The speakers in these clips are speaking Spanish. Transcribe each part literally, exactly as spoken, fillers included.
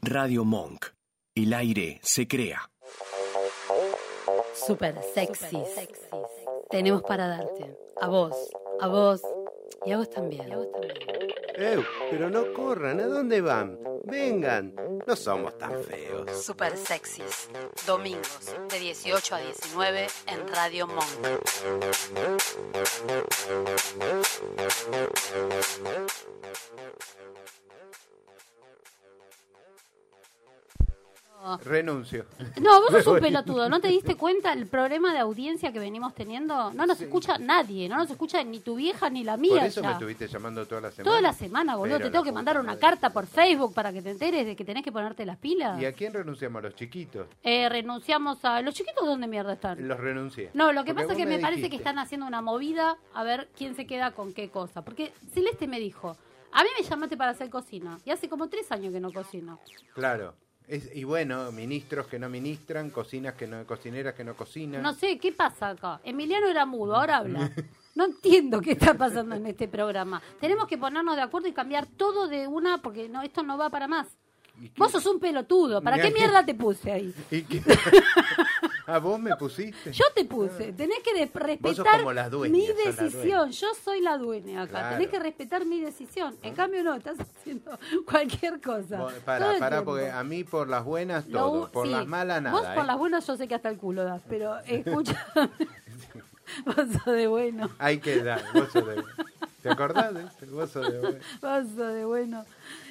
Radio Monk. El aire se crea. Super sexys. Tenemos para darte. A vos, a vos y a vos también. Eh, pero no corran, ¿a dónde van? Vengan, no somos tan feos. Super sexys. Domingos de dieciocho a diecinueve en Radio Monk. Renuncio. No, vos sos un pelotudo. ¿No te diste cuenta el problema de audiencia que venimos teniendo? No nos sí. escucha nadie. No nos escucha ni tu vieja ni la mía. Por eso ya. me estuviste llamando toda la semana. Toda la semana, boludo. Pero te tengo que mandar una madre. carta por Facebook para que te enteres de que tenés que ponerte las pilas. ¿Y a quién renunciamos? ¿A los chiquitos? Eh, renunciamos a... ¿Los chiquitos dónde mierda están? Los renuncié. No, lo que Porque pasa es que me, me parece dijiste. que están haciendo una movida a ver quién se queda con qué cosa. Porque Celeste me dijo, a mí me llamaste para hacer cocina. Y hace como tres años que no cocino. Claro. Es, y bueno, ministros que no ministran, cocinas que no, cocineras que no cocinan. No sé, ¿qué pasa acá? Emiliano era mudo, ahora habla. No entiendo qué está pasando en este programa. Tenemos que ponernos de acuerdo y cambiar todo de una, porque no, esto no va para más. Vos sos un pelotudo. ¿Para qué mierda te puse ahí? ¿Y qué? ¿A vos me pusiste? Yo te puse. Tenés que de- respetar mi decisión. Yo soy la dueña acá. Claro. Tenés que respetar mi decisión. En cambio no, estás haciendo cualquier cosa. Vos, Pará, pará, porque a mí por las buenas todo, Lo, por sí. las malas nada. Vos por ¿eh? las buenas yo sé que hasta el culo das, pero escúchame. Vos sos de bueno. Hay que dar, vos sos de bueno. ¿Te acordás de eso? Vos sos de bueno. Vos sos de bueno.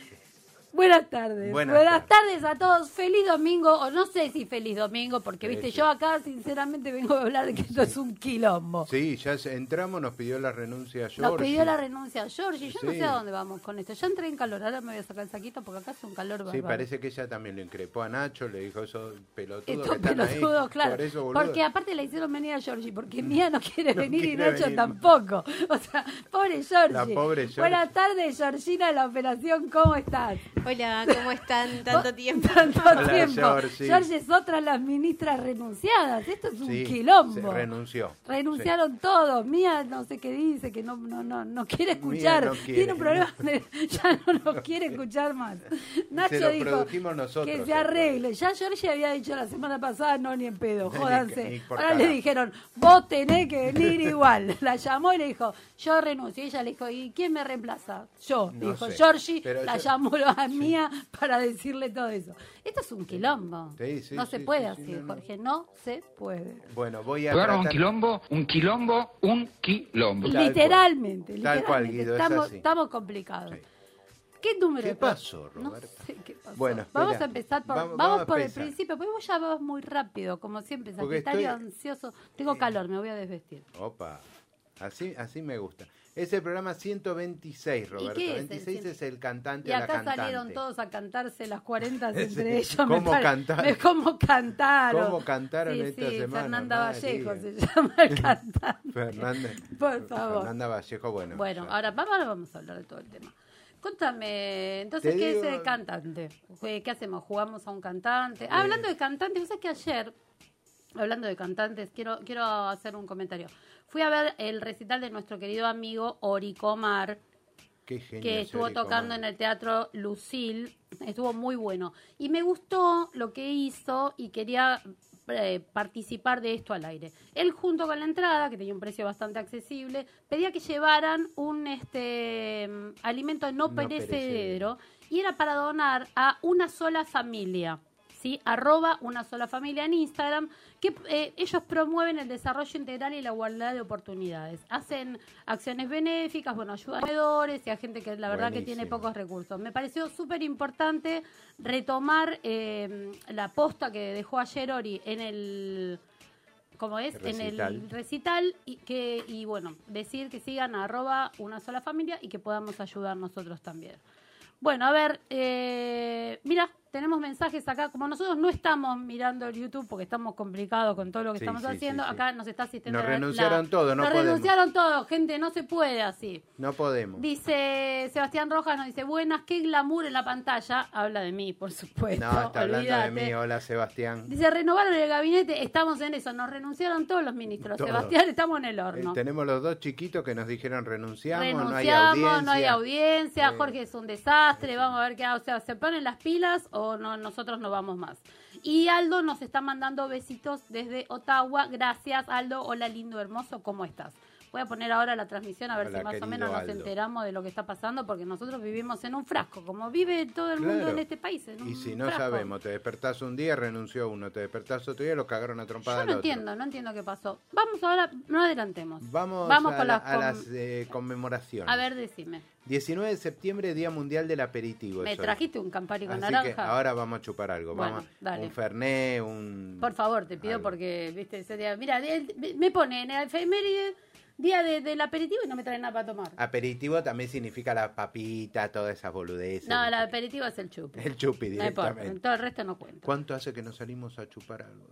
Buenas tardes. Buenas, Buenas tardes. tardes a todos. Feliz domingo, o no sé si feliz domingo, porque Sí, viste, sí. yo acá sinceramente vengo a hablar de que esto es un quilombo. Sí, ya entramos, nos pidió la renuncia a Georgie. Nos pidió la renuncia a Georgie. Yo no Sí. sé a dónde vamos con esto. Ya entré en calor, ahora me voy a sacar el saquito porque acá hace un calor bárbaro. Sí, parece que ella también lo increpó a Nacho, le dijo esos pelotudos Estos que están pelotudos, ahí. claro. Por eso, boludo. Porque aparte le hicieron venir a Georgie, porque Mía no quiere No venir y quiere Nacho venir. tampoco. O sea, pobre Georgie. La pobre Georgie. Buenas tardes, Georgina de la operación, ¿cómo estás? Hola, ¿cómo están? Tanto tiempo. Tanto Hola, tiempo. Georgie. Georgie es otra de las ministras renunciadas. Esto es un Sí, quilombo. se renunció. Renunciaron todos. Mía no sé qué dice, que no no no, no quiere escuchar. no quiere. Tiene un problema de, ya no nos quiere escuchar más. Nacho Se lo dijo produjimos nosotros, que se el arregle. Ya Georgie había dicho la semana pasada, no ni en pedo, jódanse. Ni por Ahora le carajo. dijeron, vos tenés que venir igual. La llamó y le dijo, yo renuncio. Y ella le dijo, ¿y quién me reemplaza? Yo. No dijo sé, Georgie, pero la yo- llamó a Mía para decirle todo eso. Esto es un quilombo. Sí, sí, no sí, se sí, puede sí, así, no, no. Jorge. No se puede. Bueno, voy a Agarra un tratar... quilombo, un quilombo, un quilombo. Tal Literalmente, cual. Tal cual, literalmente. Guido, es estamos, así. estamos complicados. Sí. ¿Qué número? ¿Qué de pro- pasó, No Roberto? sé qué pasó. Bueno, vamos espera. a empezar por, Vamos- vamos vamos a por el empezar. principio, porque vos ya vas muy rápido, como siempre, Porque Sagitario estoy- ansioso. Tengo calor, me voy a desvestir. Opa, así, así me gusta. Es el programa ciento veintiséis, Roberto. qué es el veintiséis cien? es el cantante Y o la acá cantante. salieron todos a cantarse las cuarenta Sí. entre ellos. ¿Cómo me pare- cantaron? me- ¿Cómo cantaron? ¿Cómo cantaron sí, esta sí, semana? Fernanda María. Vallejo se llama el cantante. Fernández. Por favor. Fernanda Vallejo, bueno. Bueno, ya. ahora vamos, ahora vamos a hablar de todo el tema. Contame, entonces, Te ¿qué digo- es el cantante? ¿Qué qué hacemos? ¿Jugamos a un cantante? Ah, hablando de cantantes, ¿sabes que ayer, hablando de cantantes, quiero quiero hacer un comentario? Fui a ver el recital de nuestro querido amigo Oricomar, Qué genio que ese estuvo Eric tocando Omar. en el Teatro Lucil. Estuvo muy bueno. Y me gustó lo que hizo y quería eh, participar de esto al aire. Él, junto con la entrada, que tenía un precio bastante accesible, pedía que llevaran un este mm, alimento no, No perecedero, y era para donar a una sola familia. ¿Sí? Arroba una sola familia en Instagram, que eh, ellos promueven el desarrollo integral y la igualdad de oportunidades. Hacen acciones benéficas, bueno, ayudan a proveedores y a gente que la verdad que Buenísimo. tiene pocos recursos. Me pareció súper importante retomar eh, la posta que dejó ayer Ori en el... como es, El en recital. el recital, y que y bueno, decir que sigan a arroba una sola familia y que podamos ayudar nosotros también. Bueno, a ver, eh, mira, tenemos mensajes acá. Como nosotros no estamos mirando el YouTube porque estamos complicados con todo lo que Sí, estamos sí, haciendo, sí, sí. acá nos está asistiendo. Nos la- renunciaron la- todos, no Nos podemos. renunciaron todos, gente, no se puede así. No podemos. Dice Sebastián Rojas, nos dice, buenas, qué glamour en la pantalla. Habla de mí, por supuesto. No, está hablando de olvídate. mí. Hola, Sebastián. Dice, renovaron el gabinete, estamos en eso, nos renunciaron todos los ministros. Todos. Sebastián, estamos en el Eh, horno. tenemos los dos chiquitos que nos dijeron renunciamos, Renunciamos, no hay audiencia. no hay audiencia, Eh, Jorge es un desastre, vamos a ver qué hace. O sea, ¿se ponen las pilas o, o no, nosotros no vamos más. Y Aldo nos está mandando besitos desde Ottawa. Gracias, Aldo. Hola, lindo, hermoso, ¿cómo estás? Voy a poner ahora la transmisión a ver Hola, si más o querido menos nos Aldo. enteramos de lo que está pasando, porque nosotros vivimos en un frasco, como vive todo el mundo Claro. en este país. En Y un si no frasco. sabemos, te despertás un día, renunció uno, te despertás otro día, lo cagaron a trompada Yo al no otro. entiendo, no entiendo qué pasó. Vamos ahora, no adelantemos. Vamos, Vamos a, con la- las a com- las eh, conmemoraciones. A ver, decime. diecinueve de septiembre, Día Mundial del Aperitivo. ¿Me es hoy. trajiste un Campari con Así naranja? que ahora vamos a chupar algo. Bueno, vamos, dale. un Fernet, un... Por favor, te pido algo. porque, viste, ese día... Mira, el- me pone en el efeméride día de- del aperitivo y no me trae nada para tomar. Aperitivo también significa la papita, todas esas boludeces. No, el aperitivo es el chupi. El chupi No importa, directamente. todo el resto no cuenta. ¿Cuánto hace que no salimos a chupar algo?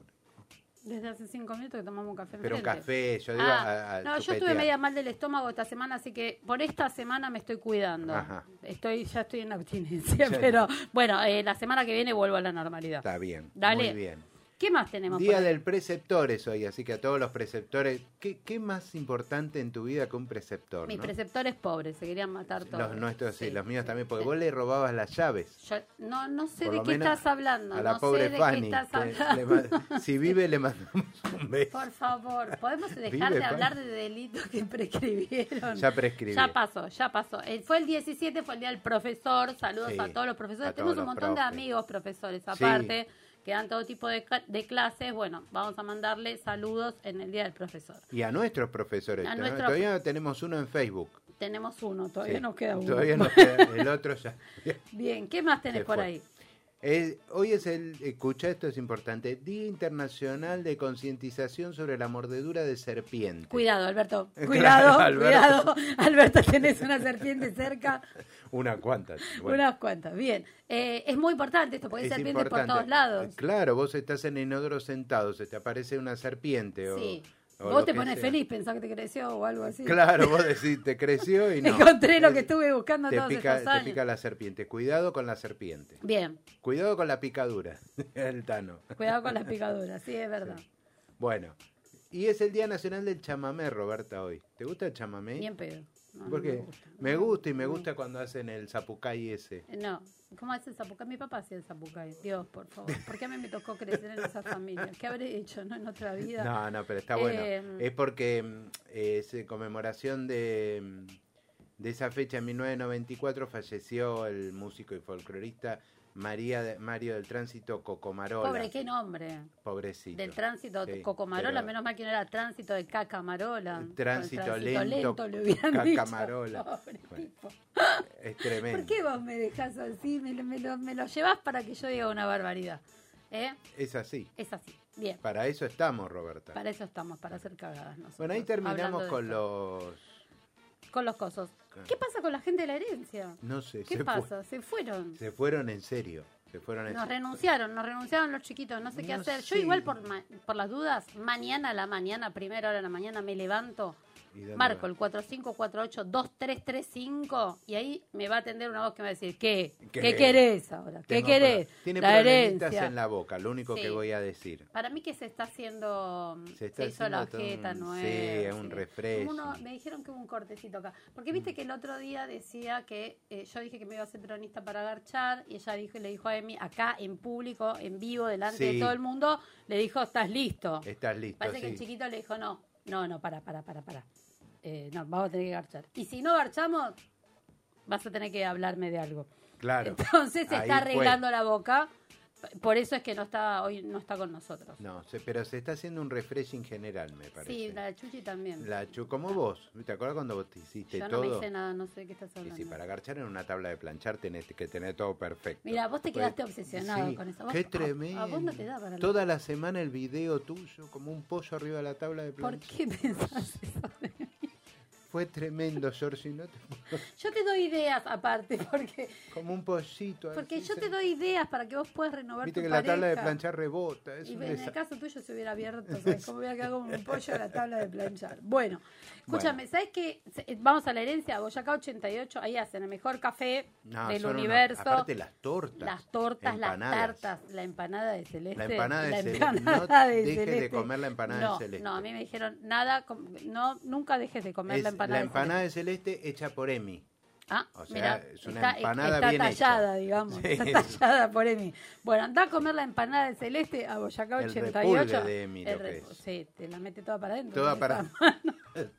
Desde hace cinco minutos que tomamos un café. Pero un enfrente. café, yo digo Ah, a, a no, yo chupetear. estuve media mal del estómago esta semana, así que por esta semana me estoy cuidando. Ajá. Estoy, ya estoy en abstinencia, Sí. pero bueno, eh, la semana que viene vuelvo a la normalidad. Está bien, Dale. muy bien. ¿Qué más tenemos? Día por ahí? del preceptor es hoy, así que a todos los preceptores, ¿qué, qué más importante en tu vida que un preceptor? Mis ¿no? preceptores pobres, se querían matar todos. Los nuestros, sí, Sí. los míos también, porque Sí. vos le robabas las llaves. Yo no, no sé Por de lo qué menos estás hablando. A la no pobre sé de Fanny. qué estás que le hablando. ma- si vive, le mandamos un beso. Por favor, ¿podemos dejar Vive, de Fanny. hablar de delitos que prescribieron? Ya prescribió. Ya pasó, ya pasó. Eh, fue el diecisiete, fue el día del profesor. Saludos Sí, a todos los profesores. a Tenemos todos un los montón de profes. amigos profesores Sí. aparte, que dan todo tipo de, ca- de clases. Bueno, vamos a mandarle saludos en el día del profesor. Y a nuestros profesores. A Tenemos- nuestro- Todavía tenemos uno en Facebook. Tenemos uno, todavía Sí. nos queda uno. Todavía nos queda, el otro ya. Bien, ¿qué más tenés Se por fue. ahí? Eh, hoy es el, escucha, esto es importante, Día Internacional de Concientización sobre la Mordedura de Serpiente. Cuidado, Alberto. Claro, Cuidado, Alberto. cuidado. Alberto, tenés una serpiente cerca. Una cuantas. bueno. Unas cuantas. Bien. Eh, es muy importante esto, porque hay Es serpientes por importante. todos lados. Claro, vos estás en el inodoro sentado, se te aparece una serpiente. Sí. O, o Vos lo te que pones sea. feliz, pensás que te creció o algo así. Claro, vos decís, te creció y no. Encontré lo que estuve buscando te todos pica, estos te años. pica la serpiente. Cuidado con la serpiente. Bien, Cuidado con la picadura. El Tano. cuidado con las picaduras, sí, es verdad. Bueno, y es el Día Nacional del Chamamé, Roberta, hoy. ¿Te gusta el chamamé? Bien pedo. No, no ¿Por qué? me gusta. Me gusta y me No. gusta cuando hacen el zapucay ese. No, ¿cómo hace el zapucay? Mi papá hacía el zapucay. Dios, por favor. ¿Por qué a mí me tocó crecer en esa familia? ¿Qué habré hecho, no, en otra vida? No, no, pero está bueno. Eh, Es porque mm, es en conmemoración de, mm, de esa fecha, en mil novecientos noventa y cuatro, falleció el músico y folclorista María de- Mario del Tránsito Cocomarola. Pobre, qué nombre. Pobrecito. Del tránsito Sí, Cocomarola, pero- menos mal que no era tránsito de Cacamarola. Tránsito Con lento, le hubieran dicho. Cacamarola. Pobre Bueno. tipo. Es tremendo. ¿Por qué vos me dejás así? Me, lo- me, lo, me lo llevas para que yo diga una barbaridad. ¿Eh? Es así. Es así. Bien. Para eso estamos, Roberta. Para eso estamos, para hacer cagadas nosotros. Bueno, ahí hablando terminamos de con esto. los... Con los cosos. ¿Qué pasa con la gente de la herencia? No sé, ¿Qué se, pasa? Se fueron. fu- se fueron en serio. Se fueron en Nos serio. renunciaron, nos renunciaron los chiquitos, no sé qué No hacer. sé. Yo igual por, ma- por las dudas, mañana a la mañana, primera hora de la mañana, me levanto, ¿Y dónde marco va? el cuatro cinco cuatro ocho dos tres tres cinco y ahí me va a atender una voz que me va a decir, ¿qué? ¿Qué, ¿Qué? querés ahora? ¿Qué Tengo querés? pro- Tiene La problemitas herencia. en la boca, lo único Sí. que voy a decir. Para mí que se está haciendo, Se está hizo la haciendo todo ojeta un- nueva. sí, es un refresh. Uno- me dijeron que hubo un cortecito acá. Porque viste que el otro día decía que eh, yo dije que me iba a hacer peronista para garchar y ella dijo y le dijo a Emi acá en público, en vivo, delante Sí. de todo el mundo, le dijo, ¿estás listo? Estás listo, Parece que sí. el chiquito le dijo, no, no, no, para, para, para, para. Eh, no, vamos a tener que garchar. Y si no garchamos, vas a tener que hablarme de algo. Claro. Entonces se Ahí está fue. arreglando la boca. Por eso es que no está hoy no está con nosotros. No, se- pero se está haciendo un refreshing general, me parece. Sí, la de Chuchi también. La chu- como vos. ¿Te acuerdas cuando vos te hiciste Yo no todo? me hice nada, no sé de qué estás Y hablando. si para garchar en una tabla de planchar tenés que tener todo perfecto. Mira, vos te Pues, quedaste obsesionado sí, con eso. Vos- Qué a- tremendo. A, vos no te da para Toda la semana el video tuyo, como un pollo arriba de la tabla de ¿Por planchar. qué pensás eso de mí? Fue tremendo, Georgie, no te puedo- Yo te doy ideas aparte, porque como un pollito. porque así, yo te se- doy ideas para que vos puedas renovar Viste tu que la tabla de pareja. planchar rebota. Es Y un en el desa- caso tuyo se hubiera abierto, ¿sabes? Como hubiera quedado como un pollo en la tabla de planchar. Bueno, escúchame, ¿sabes qué? Se- Vamos a la herencia, Boyacá ochenta y ocho, ahí hacen el mejor café No, del son unos- universo. aparte las tortas. Las tortas, empanadas. las tartas, la empanada de celeste. La empanada de celeste. empanada No de dejes de celeste. comer la empanada de No, celeste. No, a mí me dijeron, nada, com- no, nunca dejes de comer Es la empanada, la empanada de de celeste hecha por Emi. Ah, O sea, mirá, es una está, empanada está bien tallada, hecha. digamos. Sí. Está tallada por Emi. Bueno, andá a comer la empanada de Celeste a Boyacá El ochenta y ocho. repulgue de Emi, lo El que repu- es. Sí, te la mete toda para adentro. Toda con para... esa mano.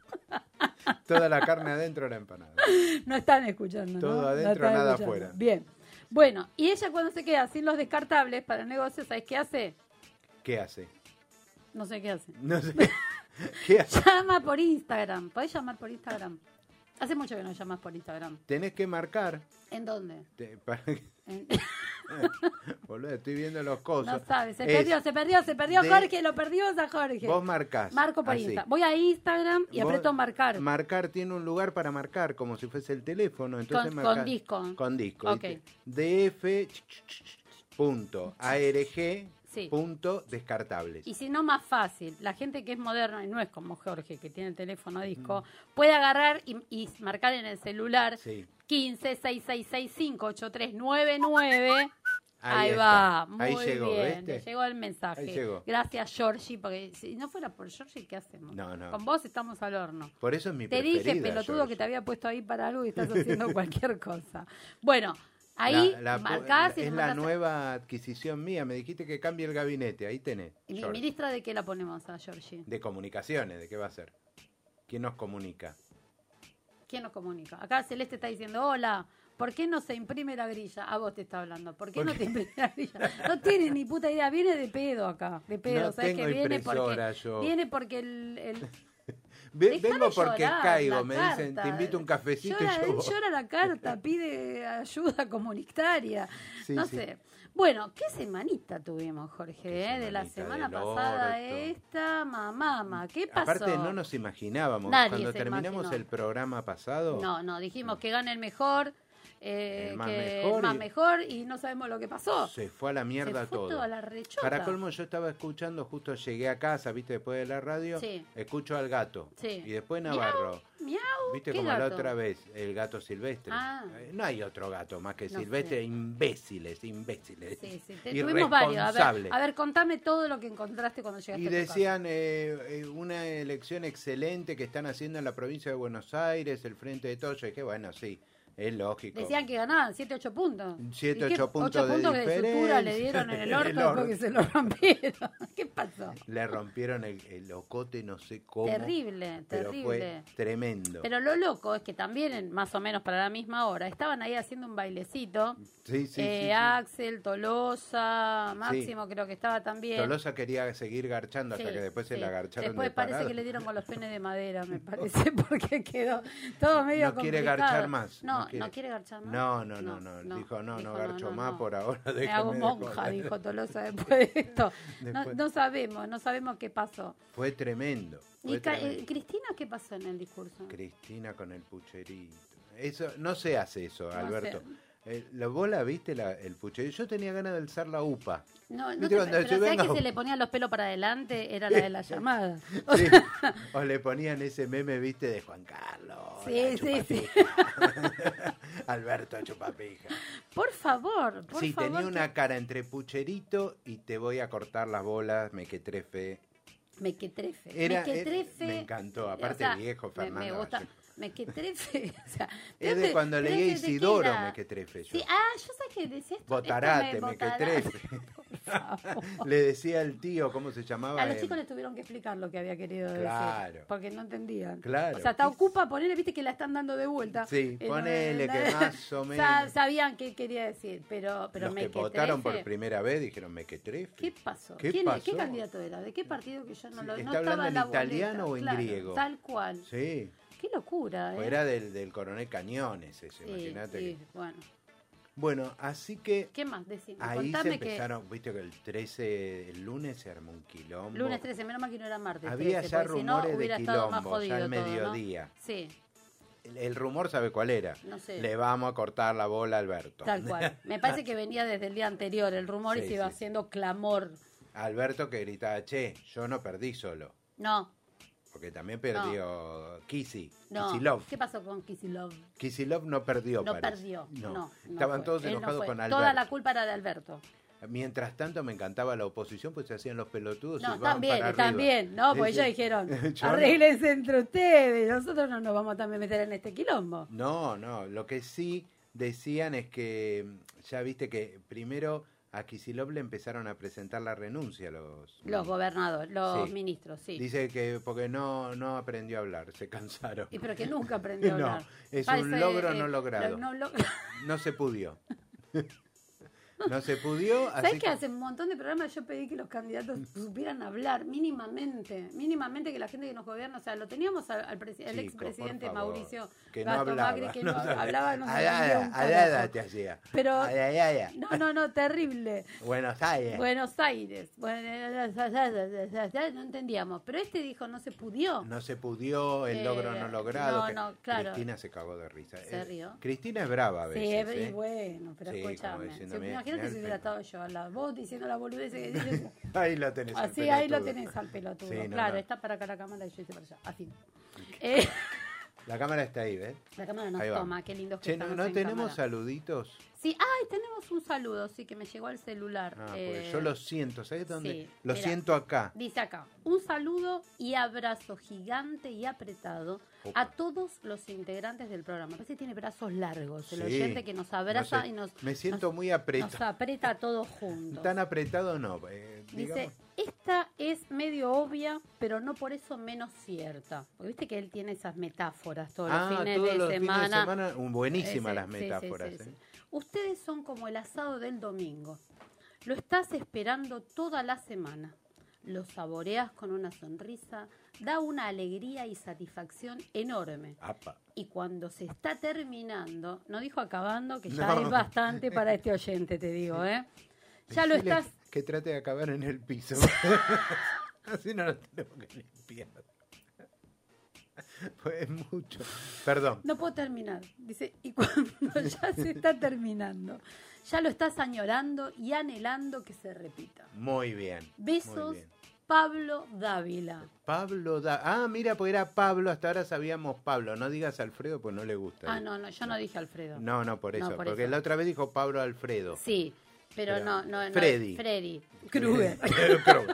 Toda la carne adentro de la empanada. No están escuchando, ¿no? Todo No adentro, están nada escuchando. afuera. Bien. Bueno, y ella cuando se queda sin los descartables para el negocio, ¿sabes qué hace? ¿Qué hace? No sé qué hace. No sé. ¿Qué hace? Llama por Instagram. ¿Podés llamar por Instagram? Hace mucho que no llamas por Instagram. Tenés que marcar. ¿En dónde? Te- para que- En- Boludo, estoy viendo los cosos. No sabes, se Es- perdió, se perdió, se perdió de- Jorge, lo perdió a Jorge. Vos marcás. Marco por así. Instagram. Voy a Instagram y Vos- aprieto marcar. Marcar tiene un lugar para marcar, como si fuese el teléfono. Entonces Con- marcás- con disco. Con disco. Ok. ¿viste? df punto arg Sí. punto descartables. Y si no, más fácil. La gente que es moderna y no es como Jorge, que tiene el teléfono a disco, puede agarrar y, y marcar en el celular Sí. quince, seis seis seis cinco, ocho tres nueve nueve. Ahí, Ahí va, está. muy Ahí llegó, bien, ¿viste? le llegó el mensaje. Ahí llegó. Gracias, Georgie, porque si no fuera por Georgie, ¿qué hacemos? No, no. Con vos estamos al horno. Por eso es mi Te preferida. dije, pelotudo, George. que te había puesto ahí para algo y estás haciendo cualquier cosa. Bueno, ahí La- la- marcás y es le la mandás- nueva adquisición mía. Me dijiste que cambie el gabinete. Ahí tenés. ¿Y mi- George. ministra de qué la ponemos a Georgie? De comunicaciones. ¿De qué va a ser? ¿Quién nos comunica? ¿Quién nos comunica? Acá Celeste está diciendo, hola, ¿por qué no se imprime la grilla? A vos te está hablando. ¿Por qué ¿Por no qué? te imprime la grilla? No tiene ni puta idea. Viene de pedo acá. De pedo. No ¿Sabes tengo que viene impresora porque, yo. viene porque el... el- Ve- Déjame vengo porque llorar, caigo. la Me carta. dicen, te invito a un cafecito llora, y yo él voy. llora la carta, pide ayuda comunitaria. Sí, no sí. sé. Bueno, ¿qué semanita tuvimos, Jorge? Qué eh? De la semanita semana del pasada orto. esta, mamá. ¿Qué pasó? Aparte no nos imaginábamos. Nadie Cuando se terminamos imaginó. el programa pasado, No, no, dijimos que gane el mejor, eh, El más que mejor el más y- mejor y no sabemos lo que pasó. se fue a la mierda Se fue todo. toda la rechota. Para colmo yo estaba escuchando, justo llegué a casa, viste, después de la radio, Sí. escucho al gato. Sí. Y después Miau, Navarro. Miau, Viste ¿qué como la gato? otra vez, el gato silvestre. Ah. Eh, No hay otro gato más que No silvestre, sé. imbéciles, imbéciles. Sí, sí, te- tuvimos varios. A ver, Irresponsables. a ver, contame todo lo que encontraste cuando llegaste Y a tu decían eh, eh, una elección excelente que están haciendo en la provincia de Buenos Aires, el Frente de Todos. Yo dije, bueno, sí, es lógico. casa. Decían que ganaban siete, ocho puntos. siete, ¿Y qué? ocho puntos de puntos que de sutura le diferencia. dieron en el El orto después orto. que se lo rompieron. ¿Qué pasó? Le rompieron el, el ocote, no sé cómo. Terrible, pero terrible. fue tremendo. Pero lo loco es que también, en- más o menos para la misma hora, estaban ahí haciendo un bailecito. sí, sí, Eh, sí, sí. Axel, Tolosa, Máximo creo que estaba también. Tolosa quería seguir garchando hasta Sí, que después se sí. la garcharon Después de parece parada. que le dieron con los penes de madera, me parece, porque quedó todo medio No quiere complicado. garchar más, No, no no quiere. quiere, garchar más. No, no, no, no, dijo, no, no garcho más por ahora, Me déjeme hago de monja, joder. dijo Tolosa después de esto. No, Después. no sabemos, no sabemos qué pasó. Fue tremendo. Fue ¿Y Ca- tremendo. eh, Cristina qué pasó en el discurso? Cristina con el pucherito. Eso, no se hace eso, No Alberto. sé. Eh, la, ¿Vos la viste, la, el pucherito? Yo tenía ganas de alzar la UPA. No, no ¿Viste te, cuando pero yo ¿sabés vengo? que se le ponían los pelos para adelante? Era la de la llamada. Sí. O le ponían ese meme, viste, de Juan Carlos. Sí, la sí, sí. chupapija. Alberto Chupapija. Por favor, por Sí, favor. tenía que- una cara entre pucherito y te voy a cortar las bolas, mequetrefe. Mequetrefe. Era- Mequetrefe. me encantó, aparte viejo, me- Me, Fernando gusta. Valle. Mequetrefe. O sea, Es de Pepe, cuando pero leía ¿de qué Isidoro era? Mequetrefe yo. Sí, ah, yo sé que decía esto. Botarate, esto me- mequetrefe. Botarate, por favor. Le decía al tío, ¿cómo se llamaba? A los Eh, chicos les tuvieron que explicar lo que había querido Claro. decir. Porque no entendían. Claro. O sea, te ocupa ponerle, viste que la están dando de vuelta. Sí, Eh, ponele no, que no, más o sa- menos. Sabían qué quería decir, pero, pero Los que mequetrefe. votaron por primera vez dijeron Mequetrefe. ¿Qué pasó? ¿Qué ¿Quién- pasó? ¿Qué candidato era? ¿De qué partido que yo no Sí, lo ¿está no estaba hablando en la italiano boleta? o en Claro, griego? Tal cual. Sí, Qué locura, ¿eh? era del, del coronel Cañones ese, Sí, imagínate. sí, que- bueno. Bueno, así que ¿Qué más? Decime. ahí se Contame que empezaron, viste que el trece, el lunes se armó un quilombo. lunes trece, menos mal que no era martes. Había trece, ya porque si no, rumores de hubiera estado más quilombo, jodido ya al todo, ¿no? mediodía. Sí, El, el rumor, ¿sabe cuál era? no sé. Le vamos a cortar la bola a Alberto. Tal cual. Me parece que venía desde el día anterior el rumor y Sí, se iba sí. haciendo clamor. Alberto que gritaba, che, yo no perdí solo. No, Porque también perdió Kissy, no. Kicillof. ¿Qué pasó con Kicillof? Kicillof no perdió, No parece. perdió. No, no Estaban fue. todos Él no enojados fue. con Alberto. Toda la culpa era de Alberto. Mientras tanto me encantaba la oposición, pues se hacían los pelotudos y No, van también, para arriba. también, ¿no? Porque Sí, ellos sí. dijeron, Yo no. arréglense entre ustedes, nosotros no nos vamos también a meter en este quilombo. No, no, lo que sí decían es que, ya viste que primero a Kicillof le empezaron a presentar la renuncia los... Los gobernadores, los Sí. ministros, sí. Dice que porque no, no aprendió a hablar, se cansaron. Y pero que nunca aprendió a No, hablar. es Parece, un logro eh, no logrado. lo- no lo- No se pudió. No se pudió, así ¿Sabes que que... hace un montón de programas yo pedí que los candidatos supieran hablar mínimamente? Mínimamente que la gente que nos gobierna, o sea, lo teníamos al, al presi- el Chicos, expresidente por favor, Mauricio que no Gasto hablaba, Macri, que no no, sabía. hablaba, no se Ay, ay, entendía un ay, carajo. ay, te hacía. Pero, Ay, ay, ay, ay. no, no, no, terrible. Buenos Aires. Buenos Aires. Bueno, no entendíamos. Pero este dijo, no se pudió. No se pudió, el Eh, logro no logrado. no, que no, claro. Cristina se cagó de risa. Se Eh, rió. Cristina es brava a veces. Sí, es- y ¿eh? bueno, pero Sí, como escúchame. diciendo, Si- mira, Imagínate mira si el hubiera pelo. estado yo al lado. Vos diciendo la boludez que dices. Ahí lo tenés. al Así, ahí lo pelotudo. tenés al pelotudo. Sí, no, claro, no. está para acá la cámara y yo hice para allá. Así. Eh, La cámara está ahí, ¿ves? la cámara nos Ahí va. toma, qué lindo que Che, ¿no, estamos no en tenemos cámara. saluditos? Sí, ay, tenemos un saludo, sí, que me llegó al celular. Ah, Eh, porque yo lo siento, ¿sabes dónde? sí, lo mirá. siento acá. Dice acá, un saludo y abrazo gigante y apretado Opa. a todos los integrantes del programa. Parece que tiene brazos largos, el Sí. oyente que nos abraza No sé, y nos, me siento nos- muy nos apretado. aprieta a todos juntos. Tan apretado no. eh, Dice, digamos. esta es medio obvia, pero no por eso menos cierta. Porque viste que él tiene esas metáforas todos Ah, los fines todos de los semana. fines de semana, un- buenísimas Ese- las sí, sí, metáforas. sí, sí. ¿eh? Ustedes son como el asado del domingo. Lo estás esperando toda la semana. Lo saboreas con una sonrisa, da una alegría y satisfacción enorme. Apa. Y cuando se está terminando, no dijo acabando, que ya No. es bastante para este oyente, te digo, ¿eh? Ya lo Decile estás... Que trate de acabar en el piso. Así no lo tenemos que limpiar. Pues mucho. Perdón. No puedo terminar. Dice, y cuando ya se está terminando, ya lo estás añorando y anhelando que se repita. Muy bien. Besos, Muy bien. Pablo Dávila. Pablo da. Ah, mira, pues era Pablo, hasta ahora sabíamos Pablo. No digas Alfredo, pues no le gusta. Ah, no, no, yo no dije Alfredo. No, no, por No, eso. por porque eso. la otra vez dijo Pablo Alfredo. Sí, pero Pero- no, no, no. Freddy. Freddy. Krueger. Krueger.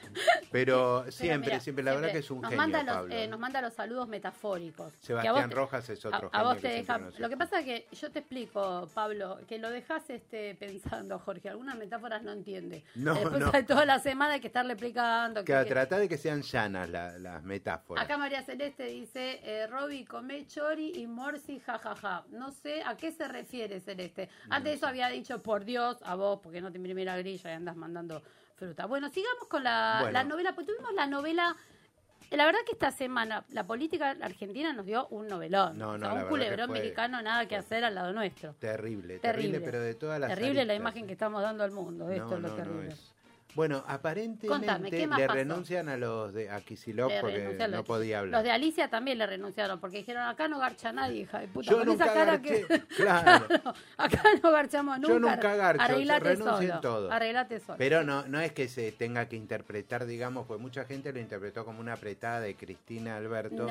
Pero Pero siempre, mira, siempre, la verdad siempre que es un nos genio, manda los, Pablo. eh, nos manda los saludos metafóricos. Que a vos Sebastián te- Rojas es otro a, a vos genio te que deja, siempre nos lo que escucha. pasa es que yo te explico, Pablo, que lo dejas este, pensando, Jorge, algunas metáforas no entiende. No, Después no. de toda la semana hay que estarle explicando. Que que- que- trata de que sean llanas la- las metáforas. Acá María Celeste dice, eh, Roby, come chori y morsi, jajaja. No sé a qué se refiere, Celeste. Antes de eso había dicho, por Dios, a vos, porque no te miré la grilla y andas mandando fruta. Bueno, sigamos con la, Bueno. la novela, pues tuvimos la novela... La verdad que esta semana la política argentina nos dio un novelón. No, O no, sea, la un verdad que culebrón fue- mexicano, nada que fue- hacer al lado nuestro. Terrible, terrible, Terrible. pero de todas las Terrible la aristas. imagen que estamos dando al mundo. Esto No, es lo no, no terrible. es. Bueno, aparentemente Contame, ¿qué más le pasó? renuncian a los de a Kicillof Le porque renunciaron no los- podía Los hablar. de Alicia también le renunciaron porque dijeron, acá no garcha nadie, hija de puta. Yo con nunca esa cara garché, que... claro. acá no garchamos nunca. Yo nunca garcho, Arreglate renuncien solo. todo. Arreglate solo. Pero no, no es que se tenga que interpretar, digamos, pues mucha gente lo interpretó como una apretada de Cristina Alberto.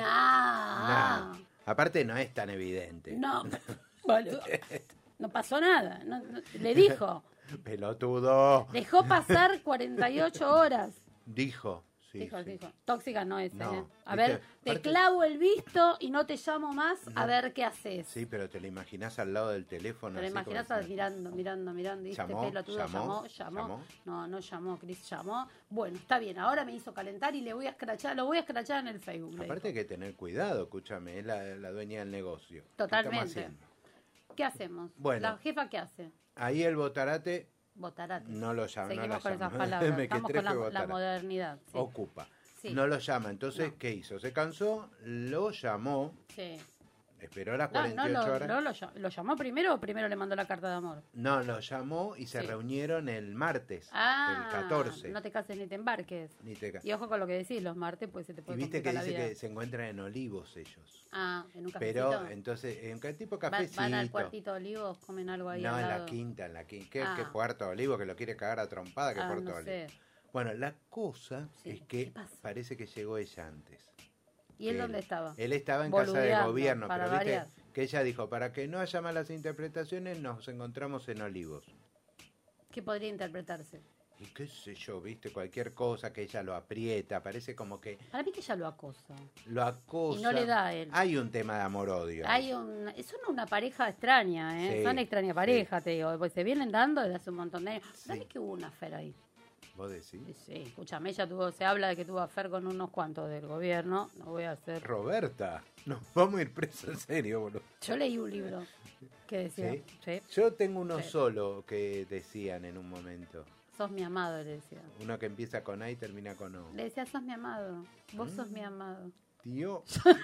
Nah. No. Aparte no es tan evidente. No, boludo. No pasó nada. No- no- le dijo. Pelotudo. Dejó pasar cuarenta y ocho horas. Dijo. Sí, dijo, sí. dijo. Tóxica no es, No, ¿eh? A viste, ver, te aparte- clavo el visto y no te llamo más a No. ver qué haces. Sí, pero te lo imaginás al lado del teléfono. Te lo así imaginas como si- mirando, mirando, mirando, y este Llamó, pelotudo llamó, llamó, llamó, llamó. No, no llamó, Cris llamó. Bueno, está bien, ahora me hizo calentar y le voy a escrachar, lo voy a escrachar en el Facebook. le Aparte hay dijo. que tener cuidado, escúchame, es la, la dueña del negocio. ¿Qué Totalmente. estamos haciendo? ¿Qué hacemos? Bueno. ¿La jefa qué hace? Ahí el Botarate Votarate. no lo llama. Seguimos no la con llama. esas palabras. Me Estamos quedé con la, fue la Botarate. modernidad. Sí. Ocupa. Sí. No lo llama. Entonces, No. ¿qué hizo? Se cansó, lo llamó, Sí. esperó las No, cuarenta y no, ocho lo, horas. no lo, llam- ¿lo llamó primero o primero le mandó la carta de amor? No, lo llamó y se Sí. reunieron el martes, Ah, el catorce. no te cases ni te embarques. Ni te ca- Y ojo con lo que decís, los martes pues se te Y puede viste que complicar dice la vida. que se encuentran en Olivos ellos. Ah, en un cafecito. Pero entonces, en qué tipo de Van- cafecito. Van al cuartito de Olivos, comen algo ahí No, al en lado. la quinta, en la quinta. ¿Qué, Ah. qué Puerto Olivo que lo quiere cagar a trompada que Ah, Puerto no Olivo? sé. Bueno, la cosa Sí, es que ¿qué pasa? parece que llegó ella antes. ¿Y él que dónde estaba? Él estaba en casa de Boludeando, gobierno, para pero viste variar. que ella dijo, para que no haya malas interpretaciones, nos encontramos en Olivos. ¿Qué podría interpretarse? Y qué sé yo, viste, cualquier cosa que ella lo aprieta, parece como que Para mí que ella lo acosa. lo acosa. Y no le da a él. Hay un tema de amor-odio. Hay un, son una pareja extraña, ¿eh? Sí, Son extraña pareja, sí. te digo. Pues se vienen dando desde hace un montón de años. Para Sí. mí que hubo una affair ahí. ¿Vos decís? Sí, sí, escúchame, ella tuvo, se habla de que tuvo affair con unos cuantos del gobierno. No voy a hacer. Roberta, nos vamos a ir presos en serio, boludo. Yo leí un libro que decía, ¿Sí? sí, Yo tengo uno Sí. solo que decían en un momento. sos mi amado, le decía. Uno que empieza con A y termina con O. Le decía, sos mi amado. Vos sos mi amado. Tío.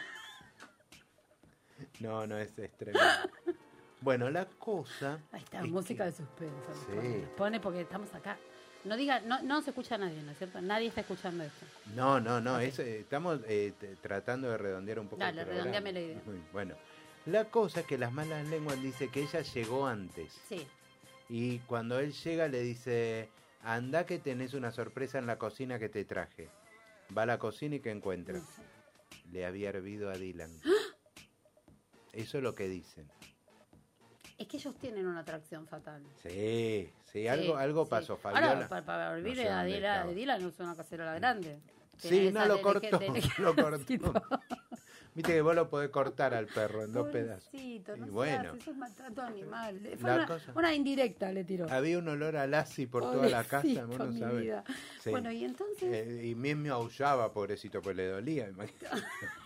No, no, es, es tremendo. Bueno, la cosa... Ahí está, es música que- de suspenso. Sí. Pone, pone porque estamos acá. No diga, no, no se escucha a nadie, ¿no es cierto? Nadie está escuchando esto. No, no, no, es, eh, estamos eh, t- tratando de redondear un poco Dale, el programa. redondeame la idea. Muy bueno, la cosa es que las malas lenguas dice que ella llegó antes. Sí. Y cuando él llega le dice, anda que tenés una sorpresa en la cocina que te traje. Va a la cocina y ¿qué encuentra? Le había hervido a Dylan. Eso es lo que dicen. Es que ellos tienen una atracción fatal. Sí, sí, Sí, algo, algo sí. pasó, Fabiola. Ahora, para, para olvidar no sé a dónde Dylan, estaba. Dylan no es una cacerola grande. Sí, Tiene no esa lo del cortó, eje- del eje- lo cortó. Viste que vos lo podés cortar al perro en dos pedazos. Pobrecito, no Y se bueno. hace, eso es maltrato animal. Fue La una, cosa- una indirecta le tiró. Había un olor a lassi por toda la casa, Pobrecito, vos no mi sabés. vida. Sí. Bueno, y entonces, Eh, y Mimi aullaba, pobrecito, pues le dolía, imagínate.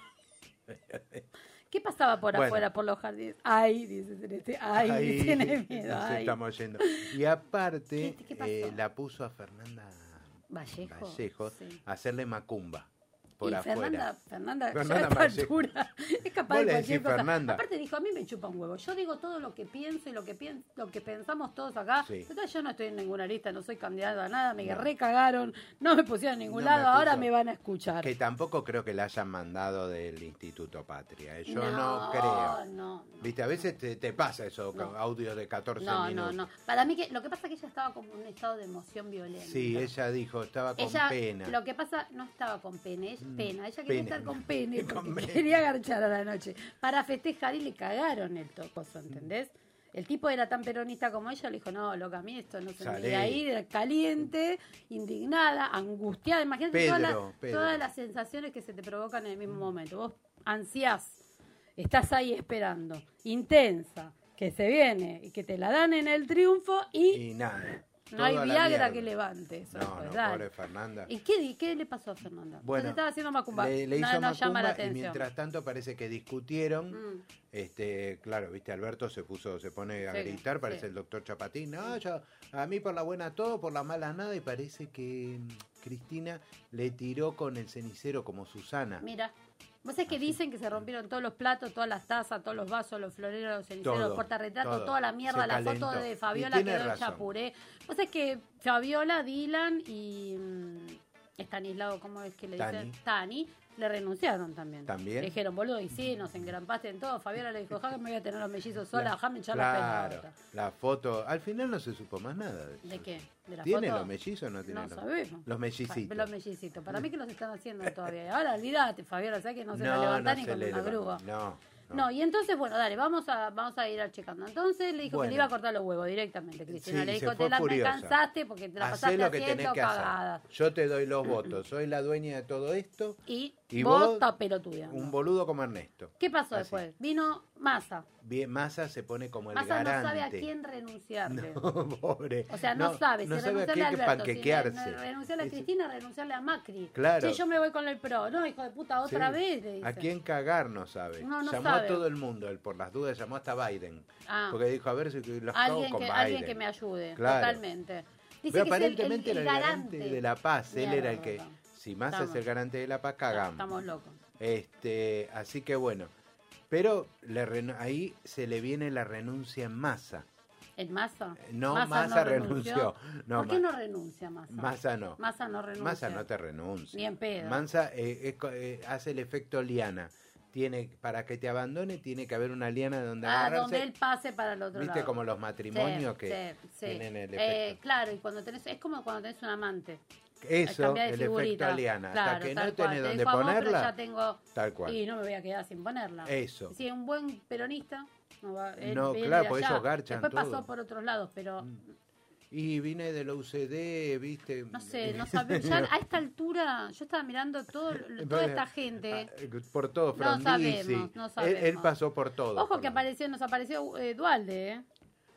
¿qué pasaba por Bueno. afuera, por los jardines? Ay, dice Celeste, ay, Ahí tiene miedo, nos ay. estamos yendo. Y aparte, ¿Qué- qué pasó? eh, la puso a Fernanda Vallejo. Vallejo Sí. a hacerle macumba por y afuera. Fernanda, Fernanda, Fernanda ya a esta Vallejo. altura es capaz Vos de le cualquier decís cosa. Fernanda. Aparte dijo, a mí me chupa un huevo. Yo digo todo lo que pienso y lo que pienso, lo que pensamos todos acá. Sí. Total, yo no estoy en ninguna lista, no soy candidata a nada, me No. recagaron, no me pusieron en ningún No lado, me ahora puso. me van a escuchar. Que tampoco creo que la hayan mandado del Instituto Patria. eh. Yo no, no creo. No, no. Viste, a veces te, te pasa eso, No. audios de catorce No, no, minutos. no. Para mí que lo que pasa es que ella estaba como en un estado de emoción violenta. Sí, ella dijo, estaba con Ella, pena. lo que pasa, no estaba con pene, es Mm, pena. Ella quería pena. estar con pene Con porque pene. quería agarchar a la noche. Para festejar y le cagaron el tocoso, ¿entendés? El tipo era tan peronista como ella, le dijo, no, loca, a mí esto no se me Salí. iba a ir, era caliente, indignada, angustiada. Imagínate todas, Pedro, las, Pedro. todas las sensaciones que se te provocan en el mismo momento. Vos ansiás, estás ahí esperando, intensa, que se viene y que te la dan en el triunfo y Y nada. no hay toda la Viagra mierda. que levante eso. No, pues, no, dale. pobre Fernanda. ¿Y qué, di- qué le pasó a Fernanda? Bueno, Entonces estaba haciendo macumba. Le, le no, hizo no llama la macumba y atención. mientras tanto parece que discutieron. Mm. Este, claro, viste, Alberto se puso, se pone a Sí, gritar, parece sí. el doctor Chapatín. No, yo, a mí por la buena todo, por la mala nada. Y parece que mm, Cristina le tiró con el cenicero como Susana. Mira, vos sabés que dicen que se rompieron todos los platos, todas las tazas, todos los vasos, los floreros, los ceniceros, Todo, los portarretratos, todo. toda la mierda, Se la calentó. foto de Y Fabiola tiene quedó en razón. chapuré. Vos sabés que Fabiola, Dylan y mm, Estanislao, ¿cómo es que le dicen? Tani. Tani, le renunciaron también. ¿También? Le dijeron, boludo, y sí, nos engrampaste en todo. Fabiola le dijo, ojalá que me voy a tener los mellizos sola, La- déjame echar claro, la pelota. la foto. Al final no se supo más nada de eso. ¿De qué? ¿De la ¿Tiene foto? los mellizos o no tiene No los sabemos. Los mellicitos. Los mellicitos. Para mí que los están haciendo todavía. Y ahora olvídate, Fabiola, ¿sabes que no se No, va a levantar no ni se con le una levanta. grúa? No, No, y entonces, bueno, dale, vamos a vamos a ir a checando. Entonces le dijo que Bueno. le iba a cortar los huevos directamente, Cristina. Sí, le se dijo, fue te la me furiosa. cansaste porque te la Hacé pasaste lo que tenés haciendo que cagada. hacer. Yo te doy los votos. Soy la dueña de todo esto. Y, Y vos, vos, estás pelotudeando. Un boludo como Ernesto. ¿Qué pasó Así. después? Vino Massa. Bien, Massa se pone como el Massa no garante. sabe a quién renunciarle. No, pobre. O sea, no, sabe no si sabe a renunciarle qué a Alberto, panquequearse. si re- renunciarle a Es- Cristina, renunciarle a Macri. Claro. Si yo me voy con el PRO. No, hijo de puta, otra Sí. vez, le ¿A dice. quién cagar no sabe? No, no llamó sabe. a todo el mundo, él por las dudas llamó hasta Biden. Ah. Porque dijo, a ver si los cago Alguien con que, Biden. alguien que me ayude, Claro. totalmente. Dice Pero que es el- aparentemente el, el era el garante. garante de la paz. Él era el que, Mierda. si Massa es Estamos- el garante de la paz, cagamos. Estamos locos. Este, así que bueno. Pero le renu- ahí se le viene la renuncia en Massa. ¿En Massa? No, Massa renunció. No, ¿Por qué Ma- no renuncia Massa? Massa no. Massa no renuncia. Massa no te renuncia. Ni en pedo. Massa eh, es co- eh, hace el efecto liana. Tiene, para que te abandone tiene que haber una liana donde Ah, agarrarse. donde él pase para el otro ¿Viste lado. como los matrimonios Sí, que sí, sí. tienen el Eh, efecto? claro, y cuando tenés, es como cuando tenés un amante. Eso, Cambiar de el figurita. efecto liana. Claro, Hasta que tal no cual. tenés Te donde dijo a vos, pero ponerla, ya tengo... tal cual. Y no me voy a quedar sin ponerla. Eso. Si es un buen peronista, no va él No, viene claro, de porque allá. ellos garchan Después pasó todo. por otros lados, pero Y vine de la U C D, ¿viste? No sé, no sabemos. Ya a esta altura, yo estaba mirando todo, toda esta gente. Por todo, No Frondizi. sabemos, no Él, sabemos. él pasó por todo. Ojo que apareció, nos apareció eh, Dualde, ¿eh?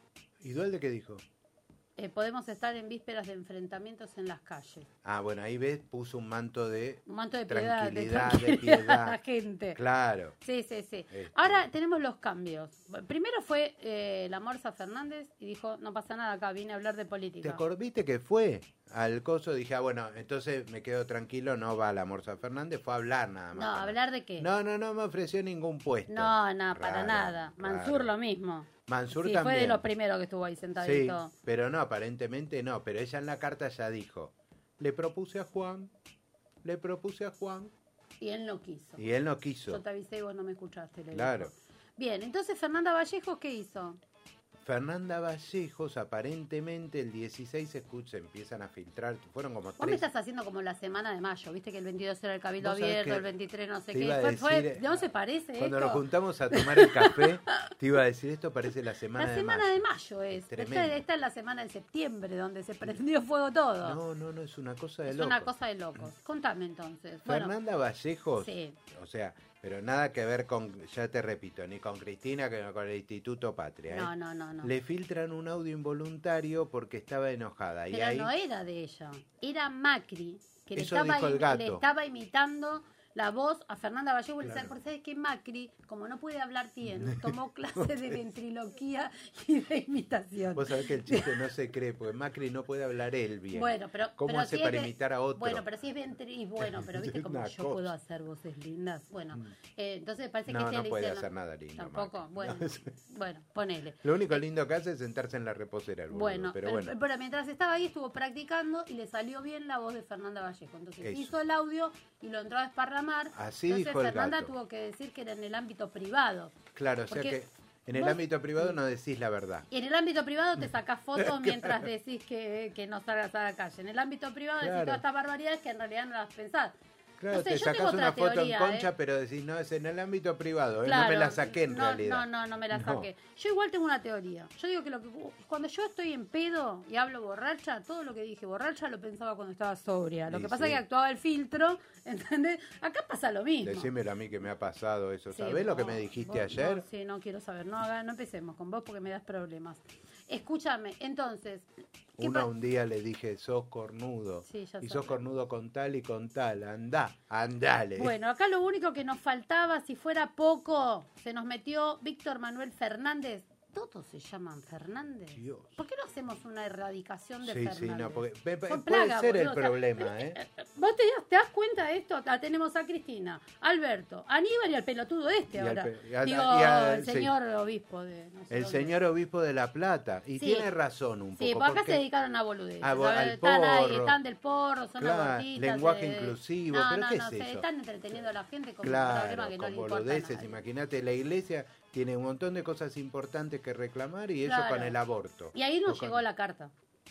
¿Y Dualde qué dijo? Eh, podemos estar en vísperas de enfrentamientos en las calles. Ah, bueno, ahí ves, puso un manto de Un manto de piedad, de tranquilidad, de, tranquilidad a piedad. la gente. Claro. Sí, sí, sí. Este. Ahora tenemos los cambios. Primero fue eh, la Morsa Fernández y dijo, no pasa nada acá, vine a hablar de ¿Te política. acordiste que fue al coso? Dije, ah, bueno, entonces me quedo tranquilo, no va a la Morsa Fernández, fue a hablar nada más. No, ¿hablar de qué? No, no, no me ofreció ningún puesto. No, no, para Raro, nada. Mansur raro. lo mismo. Mansur Sí, también. fue de los primeros que estuvo ahí Sí, sentadito. pero no, aparentemente no. Pero ella en la carta ya dijo, le propuse a Juan, le propuse a Juan, Y él no quiso. y él no Yo quiso. te avisé y vos no me escuchaste. le Claro. dijo. Bien, entonces Fernanda Vallejos, ¿qué hizo? Fernanda Vallejos, aparentemente el dieciséis se escucha, se empiezan a filtrar, fueron como Vos me tres. estás haciendo como la semana de mayo, viste que el veintidós era el Cabildo Vos sabés Abierto, que el veintitrés no sé te qué. iba a Fue, fue- decir, ¿No se parece Cuando esto? nos juntamos a tomar el café, te iba a decir, esto parece la semana La de semana mayo. de mayo es. Esta, Tremendo. esta es la semana de septiembre, donde se prendió fuego todo. No, no, no, es una cosa de es loco. una cosa de locos. Contame entonces. Bueno, Fernanda Vallejos, sí. o sea, pero nada que ver con, ya te repito, ni con Cristina, que con el Instituto Patria. ¿eh? No, no, no, no. Le filtran un audio involuntario porque estaba enojada. y Pero ahí, no era de ella. Era Macri, que le Eso estaba, dijo el im- gato. le estaba imitando la voz a Fernanda Vallejo. Claro. Porque sabes que Macri, como no puede hablar bien, tomó clases de ventriloquía y de imitación. Vos sabés que el chiste no se cree, porque Macri no puede hablar él bien. Bueno, pero ¿Cómo pero hace si para es de- imitar a otro? Bueno, pero si es ventri bueno, pero viste como Una yo cosa. puedo hacer voces lindas. Bueno, eh, entonces parece No, que ella no le puede hicieron- hacer nada lindo, Tampoco, Macri. bueno, bueno, ponele. Lo único lindo que hace es sentarse en la reposera, el boludo, Bueno, pero pero, bueno. pero mientras estaba ahí estuvo practicando y le salió bien la voz de Fernanda Vallejo. Entonces Eso. hizo el audio y lo entró a desparramar. Así Entonces dijo el Fernanda gato. tuvo que decir que era en el ámbito privado. Claro, o sea porque que en el vos- ámbito privado no decís la verdad. Y en el ámbito privado te sacás fotos mientras decís que, que no salgas a la calle. En el ámbito privado decís Claro. todas estas barbaridades que en realidad no las pensás. Claro, No sé, te yo tengo sacás otra una foto teoría, en concha, ¿eh? pero decís, no, es en el ámbito privado, ¿eh? no Claro, me la saqué en no, realidad. No, no, no me la No. saqué. Yo igual tengo una teoría. Yo digo que, lo que cuando yo estoy en pedo y hablo borracha, todo lo que dije borracha lo pensaba cuando estaba sobria. Lo Y que pasa sí. es que actuaba el filtro, ¿entendés? Acá pasa lo mismo. Decímelo a mí que me ha pasado eso. Sí, ¿Sabés lo que vos- me dijiste vos- ayer? no, sí, no quiero saber. No, haga- no empecemos con vos porque me das problemas. Escúchame, entonces... ¿qué Una pa- un día le dije, sos cornudo. Sí, ya y sos sabes. cornudo con tal y con tal. Andá, andale. Bueno, acá lo único que nos faltaba, si fuera poco, se nos metió Víctor Manuel Fernández. Todos se llaman Fernández. Dios. ¿Por qué no hacemos una erradicación de Sí, Fernández? sí, no, porque pe- pe- Son puede plaga, ser el boludo, o sea, problema, ¿eh? ¿Vos te, das- te das cuenta de esto? La tenemos a Cristina, Alberto, Aníbal y al pelotudo este Y al ahora. pe- y al- Digo, y al- el sí. señor obispo de... no sé El dónde. señor obispo de La Plata. Y Sí. tiene razón un poco. Sí, porque acá porque- se dedicaron a boludeces. a bo- a ver, al están ahí, porro. están del porro, son Claro, abortistas. lenguaje eh, inclusivo, no, pero no, ¿qué no, es se eso? están entreteniendo a la gente con un problema Claro, que no con le importa a boludeces. nadie. Imagínate, la iglesia tiene un montón de cosas importantes que reclamar y eso Claro. con el aborto. Y ahí nos O con- llegó la carta.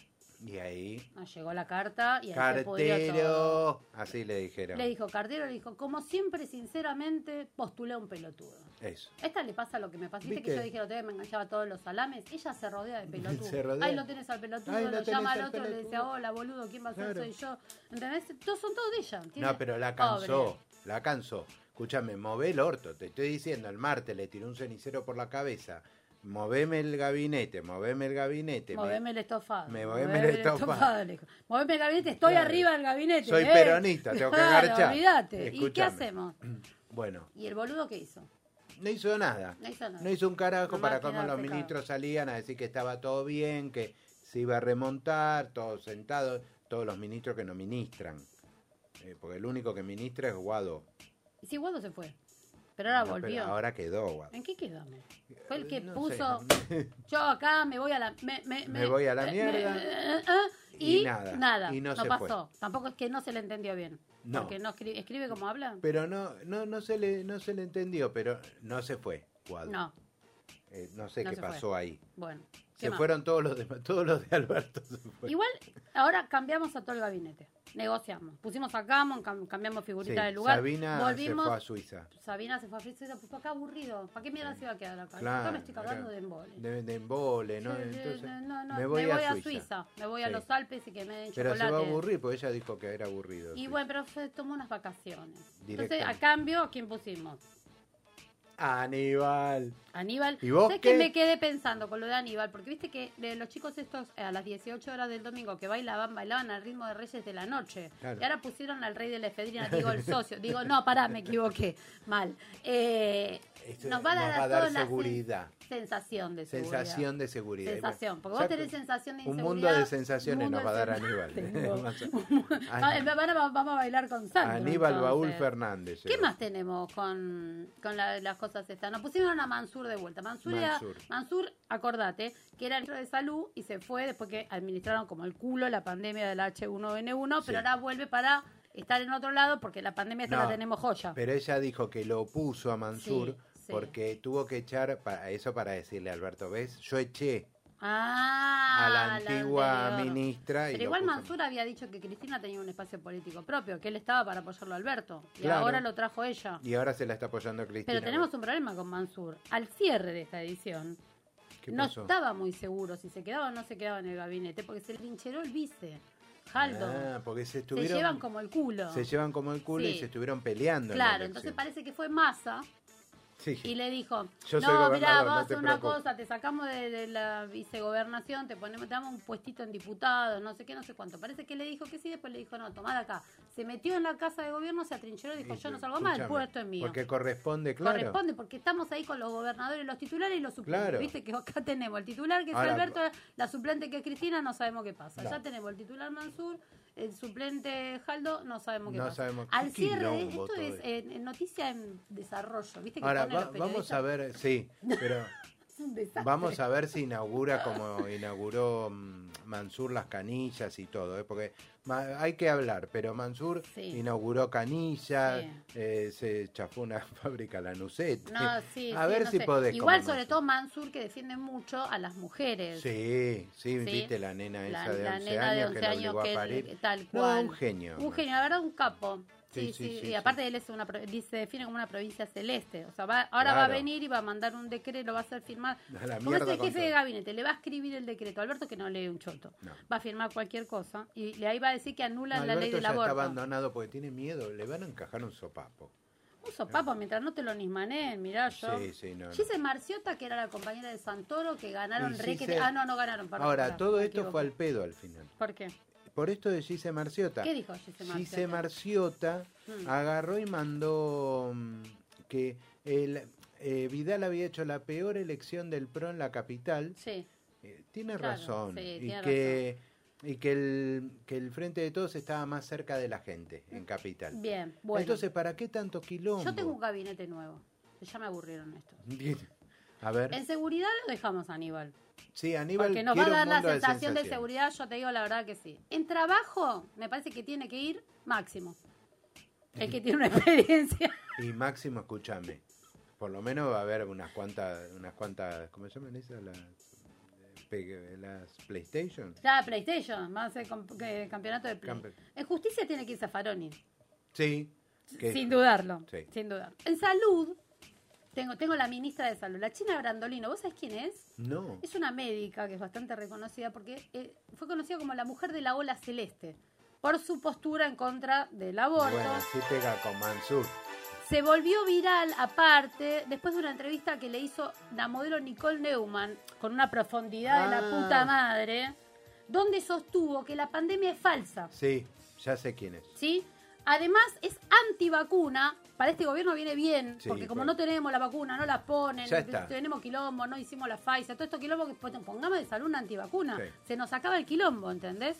Y ahí, Nos llegó la carta y ahí se pudrió todo. cartero, así le dijeron. Le dijo, cartero, le dijo, como siempre, sinceramente, postulé a un pelotudo. Eso. A esta le pasa lo que me pasa. Viste que ¿Viste? yo dije el otro día me enganchaba todos los salames. Ella se rodea de pelotudo. Se rodea. Ahí lo tenés al pelotudo, Ahí lo lo, tenés llama al al otro, le pelotudo. decía, hola, boludo, ¿quién va a ser? Claro. Soy yo. ¿Entendés? Todos son todos de ella. ¿entiendes? No, pero la cansó, Pobre. la cansó. Escúchame, mové el orto, te estoy diciendo, el martes le tiró un cenicero por la cabeza. Moveme el gabinete, moveme el gabinete. me- Moveme el estofado. Me moveme el estofado. le dijo. Moveme el gabinete, estoy Claro. arriba del gabinete. Soy eh. peronista, tengo que Claro, agarchar. olvídate. ¿Y qué Escúchame. hacemos? Bueno, ¿Y el boludo qué hizo? no hizo nada. No hizo nada. No hizo un carajo Nomás para cómo quedar los pecado. ministros salían a decir que estaba todo bien, que se iba a remontar, todos sentados, todos los ministros que no ministran. Eh, porque el único que ministra es Guado. Y si Guado se fue. Pero ahora No, pero volvió. ahora quedó Guado. ¿En qué quedamos? Fue el que No puso, sé. yo acá me voy a la... Me, me, Me voy a la me- mierda. me- eh, eh, eh, y, Y nada, nada. y no no se pasó. Tampoco es que no se le entendió bien. No. Porque no escribe, escribe como habla. Pero no, no, no se le, no se le entendió, pero no se fue Guado. No. Eh, no sé No qué se fue. pasó ahí. Bueno. ¿qué Se más? fueron todos los de, todos los de Alberto. Se fueron. Igual, ahora cambiamos a todo el gabinete. negociamos. Pusimos, sacamos, cam- cambiamos figuritas Sí, de lugar. Sabina volvimos, se fue a Suiza. Sabina se fue a Suiza, pues acá aburrido. ¿Para qué mierda se iba a quedar acá? Claro, acá me estoy cagando era- de embole. De, de embole, ¿no? Sí, sí, Entonces, no, no, me voy, a, Suiza. Suiza. Me voy a Sí. los Alpes y que me den Pero chocolate. se va a aburrir porque ella dijo que era aburrido. Y sí. bueno, pero se tomó unas vacaciones. Entonces, Directamente. a cambio, ¿a quién pusimos? Aníbal. Aníbal. ¿Y vos ¿Sabes qué? que me quedé pensando con lo de Aníbal? Porque viste que eh, los chicos estos eh, a las dieciocho horas del domingo que bailaban, bailaban al ritmo de Reyes de la Noche. Claro. Y ahora pusieron al rey de la efedrina, digo el socio. Digo, no, pará, me equivoqué. Mal. Eh, Esto nos va a dar, nos va a a dar todos la sen- seguridad. sensación de seguridad. Sensación de seguridad. Sensación, porque Ya vos tenés que- sensación de Un inseguridad. mundo de sensaciones mundo nos va a de dar sen- Aníbal. Tengo. Más o- Ah, eh, van a- vamos a bailar con Sandro. Aníbal Baúl entonces. Fernández. ¿Qué llegó. más tenemos con, con la- las cosas estas? Nos pusieron a Mansur de vuelta. Mansur, era- Mansur. Mansur, acordate, que era el ministro de salud y se fue después que administraron como el culo la pandemia del H uno N uno, pero Sí. ahora vuelve para estar en otro lado porque la pandemia esta No, la tenemos joya. Pero ella dijo que lo puso a Mansur Sí, sí. porque tuvo que echar, para eso para decirle a Alberto, ¿ves? Yo eché Ah, a la antigua anterior. ministra. y Pero lo igual puso. Mansur había dicho que Cristina tenía un espacio político propio, que él estaba para apoyarlo a Alberto. Y Claro. ahora lo trajo ella. Y ahora se la está apoyando Cristina. Pero tenemos un problema con Mansur. Al cierre de esta edición, ¿Qué no pasó? estaba muy seguro si se quedaba o no se quedaba en el gabinete, porque se trincheró el vice, Jaldo. Ah, porque se se estuvieron... llevan como el culo. se llevan como el culo y Sí. se estuvieron peleando. en la Claro, elección. entonces parece que fue Massa Sí. y le dijo, Yo soy no, gobernador, mirá, no vamos a te hacer una preocupes". cosa, te sacamos de, de la vicegobernación, te ponemos, te damos un puestito en diputado, no sé qué, no sé cuánto. Parece que le dijo que sí, después le dijo, no, tomad acá. Se metió en la casa de gobierno, se atrincheró y dijo, Y- yo no salgo más, el escúchame, puesto es mío. Porque corresponde, claro. Corresponde, porque estamos ahí con los gobernadores, los titulares y los suplentes. Claro. Viste que acá tenemos el titular que es Ahora- Alberto, la suplente que es Cristina, no sabemos qué pasa. No. Ya tenemos el titular Mansur, el suplente Jaldo, no sabemos qué No pasa. sabemos. Al Qué cierre, quilombo esto todo es esto. eh, noticia en desarrollo. Viste que Ahora, ponen va- los vamos periodistas? a ver, sí, pero Es un desastre. vamos a ver si inaugura como inauguró mm, Mansur las canillas y todo, ¿eh? Porque ma- hay que hablar, pero Mansur Sí. inauguró canillas, Sí. eh, se chafó una fábrica la Nucet. No, sí, a sí, ver no si sé. podés. Igual, como sobre Mansur. todo Mansur, que defiende mucho a las mujeres. Sí, sí, Sí. viste la nena La, esa de la once nena de años once que la años obligó a que parir. él- tal No, cual. un genio. Un genio, la verdad, un capo. Sí, Sí, sí, sí, sí, y sí. aparte él es una pro- dice, se define como una provincia celeste. O sea, va, ahora va a Claro. venir y va a mandar un decreto, lo va a hacer firmar. A la Como mierda es el con jefe de todo. gabinete, le va a escribir el decreto. Alberto que no lee un choto. No. Va a firmar cualquier cosa y le ahí va a decir que anulan No, la ley Alberto del ya está aborto. abandonado porque tiene miedo, le van a encajar un sopapo. Un sopapo mientras no te lo nismaneen, mirá yo. Sí, sí, no, no. Gise Marciota, que era la compañera de Santoro, que ganaron Y re que- Gise- Ah, no, no ganaron. perdón, Ahora, perdón, todo me esto equivoqué. fue al pedo al final. ¿Por qué? Por esto de Gise Marciota. ¿Qué dijo Gise Marciota? Gise Marciota Mm. agarró y mandó mm, que el, eh, Vidal había hecho la peor elección del P R O en la capital. Sí. Eh, tiene Claro, razón. sí, y tiene que, y que el, que el Frente de Todos estaba más cerca de la gente en capital. Bien, bueno. Entonces, ¿para qué tanto quilombo? Yo tengo un gabinete nuevo. Ya me aburrieron estos. A ver. En seguridad lo dejamos a Aníbal. Sí, Aníbal Porque nos va a quiere dar un la mundo de sensación de sensaciones. seguridad, yo te digo la verdad que sí. En trabajo, me parece que tiene que ir Máximo. El que tiene una experiencia. Y Máximo, escúchame. Por lo menos va a haber unas cuantas, unas cuantas, ¿cómo se llaman esas? Las, pe- las PlayStation. Ya, PlayStation, va a ser com- que- campeonato de Play. Campe- En justicia tiene que ir Zaffaroni. Sí. que- Sin dudarlo. Sí. Sin dudar. En salud, tengo, tengo la ministra de salud, la China Brandolino. ¿Vos sabés quién es? No. Es una médica que es bastante reconocida porque eh, fue conocida como la mujer de la ola celeste por su postura en contra del aborto. Bueno, sí pega con Mansur. Se volvió viral aparte después de una entrevista que le hizo la modelo Nicole Neumann con una profundidad de la Ah. puta madre, donde sostuvo que la pandemia es falsa, Sí, ya sé quién es. ¿sí? Además es antivacuna. Para este gobierno viene bien, Sí, porque como bueno. no tenemos la vacuna, no la ponen, Ya está. tenemos quilombo, no hicimos la Pfizer, todo esto quilombo que pues, pongamos de salud una antivacuna. Sí. Se nos acaba el quilombo, ¿entendés?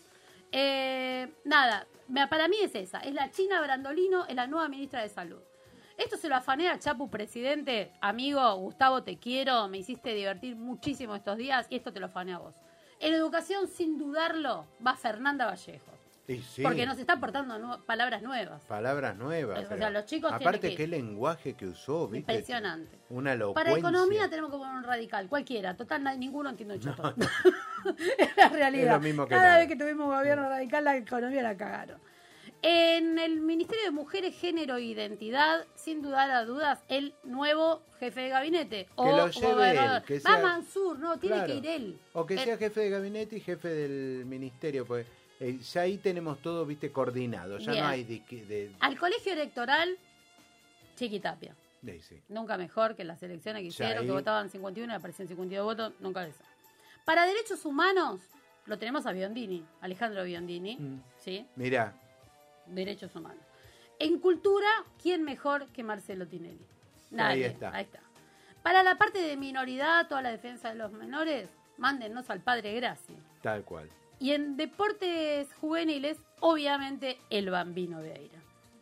Eh, nada, me- para mí es esa, es la China Brandolino, es la nueva ministra de Salud. Esto se lo afané a Chapu, presidente. Amigo, Gustavo, te quiero, me hiciste divertir muchísimo estos días y esto te lo afané a vos. En educación, sin dudarlo, va Fernanda Vallejo. Y sí, Porque nos está aportando nu- palabras nuevas. palabras nuevas. O sea, pero los chicos tienen aparte, que- qué lenguaje que usó, ¿viste? Impresionante. Una elocuencia. Para economía tenemos como un radical, cualquiera. Total, nadie- ninguno entiende un choto. Es la realidad. Es lo mismo que Cada nada. vez que tuvimos gobierno radical, la economía la cagaron. En el Ministerio de Mujeres, Género e Identidad, sin dudar a dudas, el nuevo jefe de gabinete. O lo lleve gobernador. él, que Va sea- Mansur, no, tiene Claro. que ir él. O que Eh, sea jefe de gabinete y jefe del ministerio, pues eh, ya ahí tenemos todo, viste, coordinado. Ya Bien. no hay de, que- de, Al colegio electoral, Chiquitapia. de- sí. Nunca mejor que las elecciones que Ya hicieron, ahí- que votaban cincuenta y uno y aparecían cincuenta y dos votos, nunca lo hizo. Para derechos humanos, lo tenemos a Biondini, Alejandro Biondini, Mm. ¿sí? Mirá, Derechos humanos. En cultura, ¿quién mejor que Marcelo Tinelli? Nadie. Ahí está. Ahí está. Para la parte de minoridad, toda la defensa de los menores, mándennos al padre Graci. tal cual. Y en deportes juveniles, obviamente, el Bambino Vieira.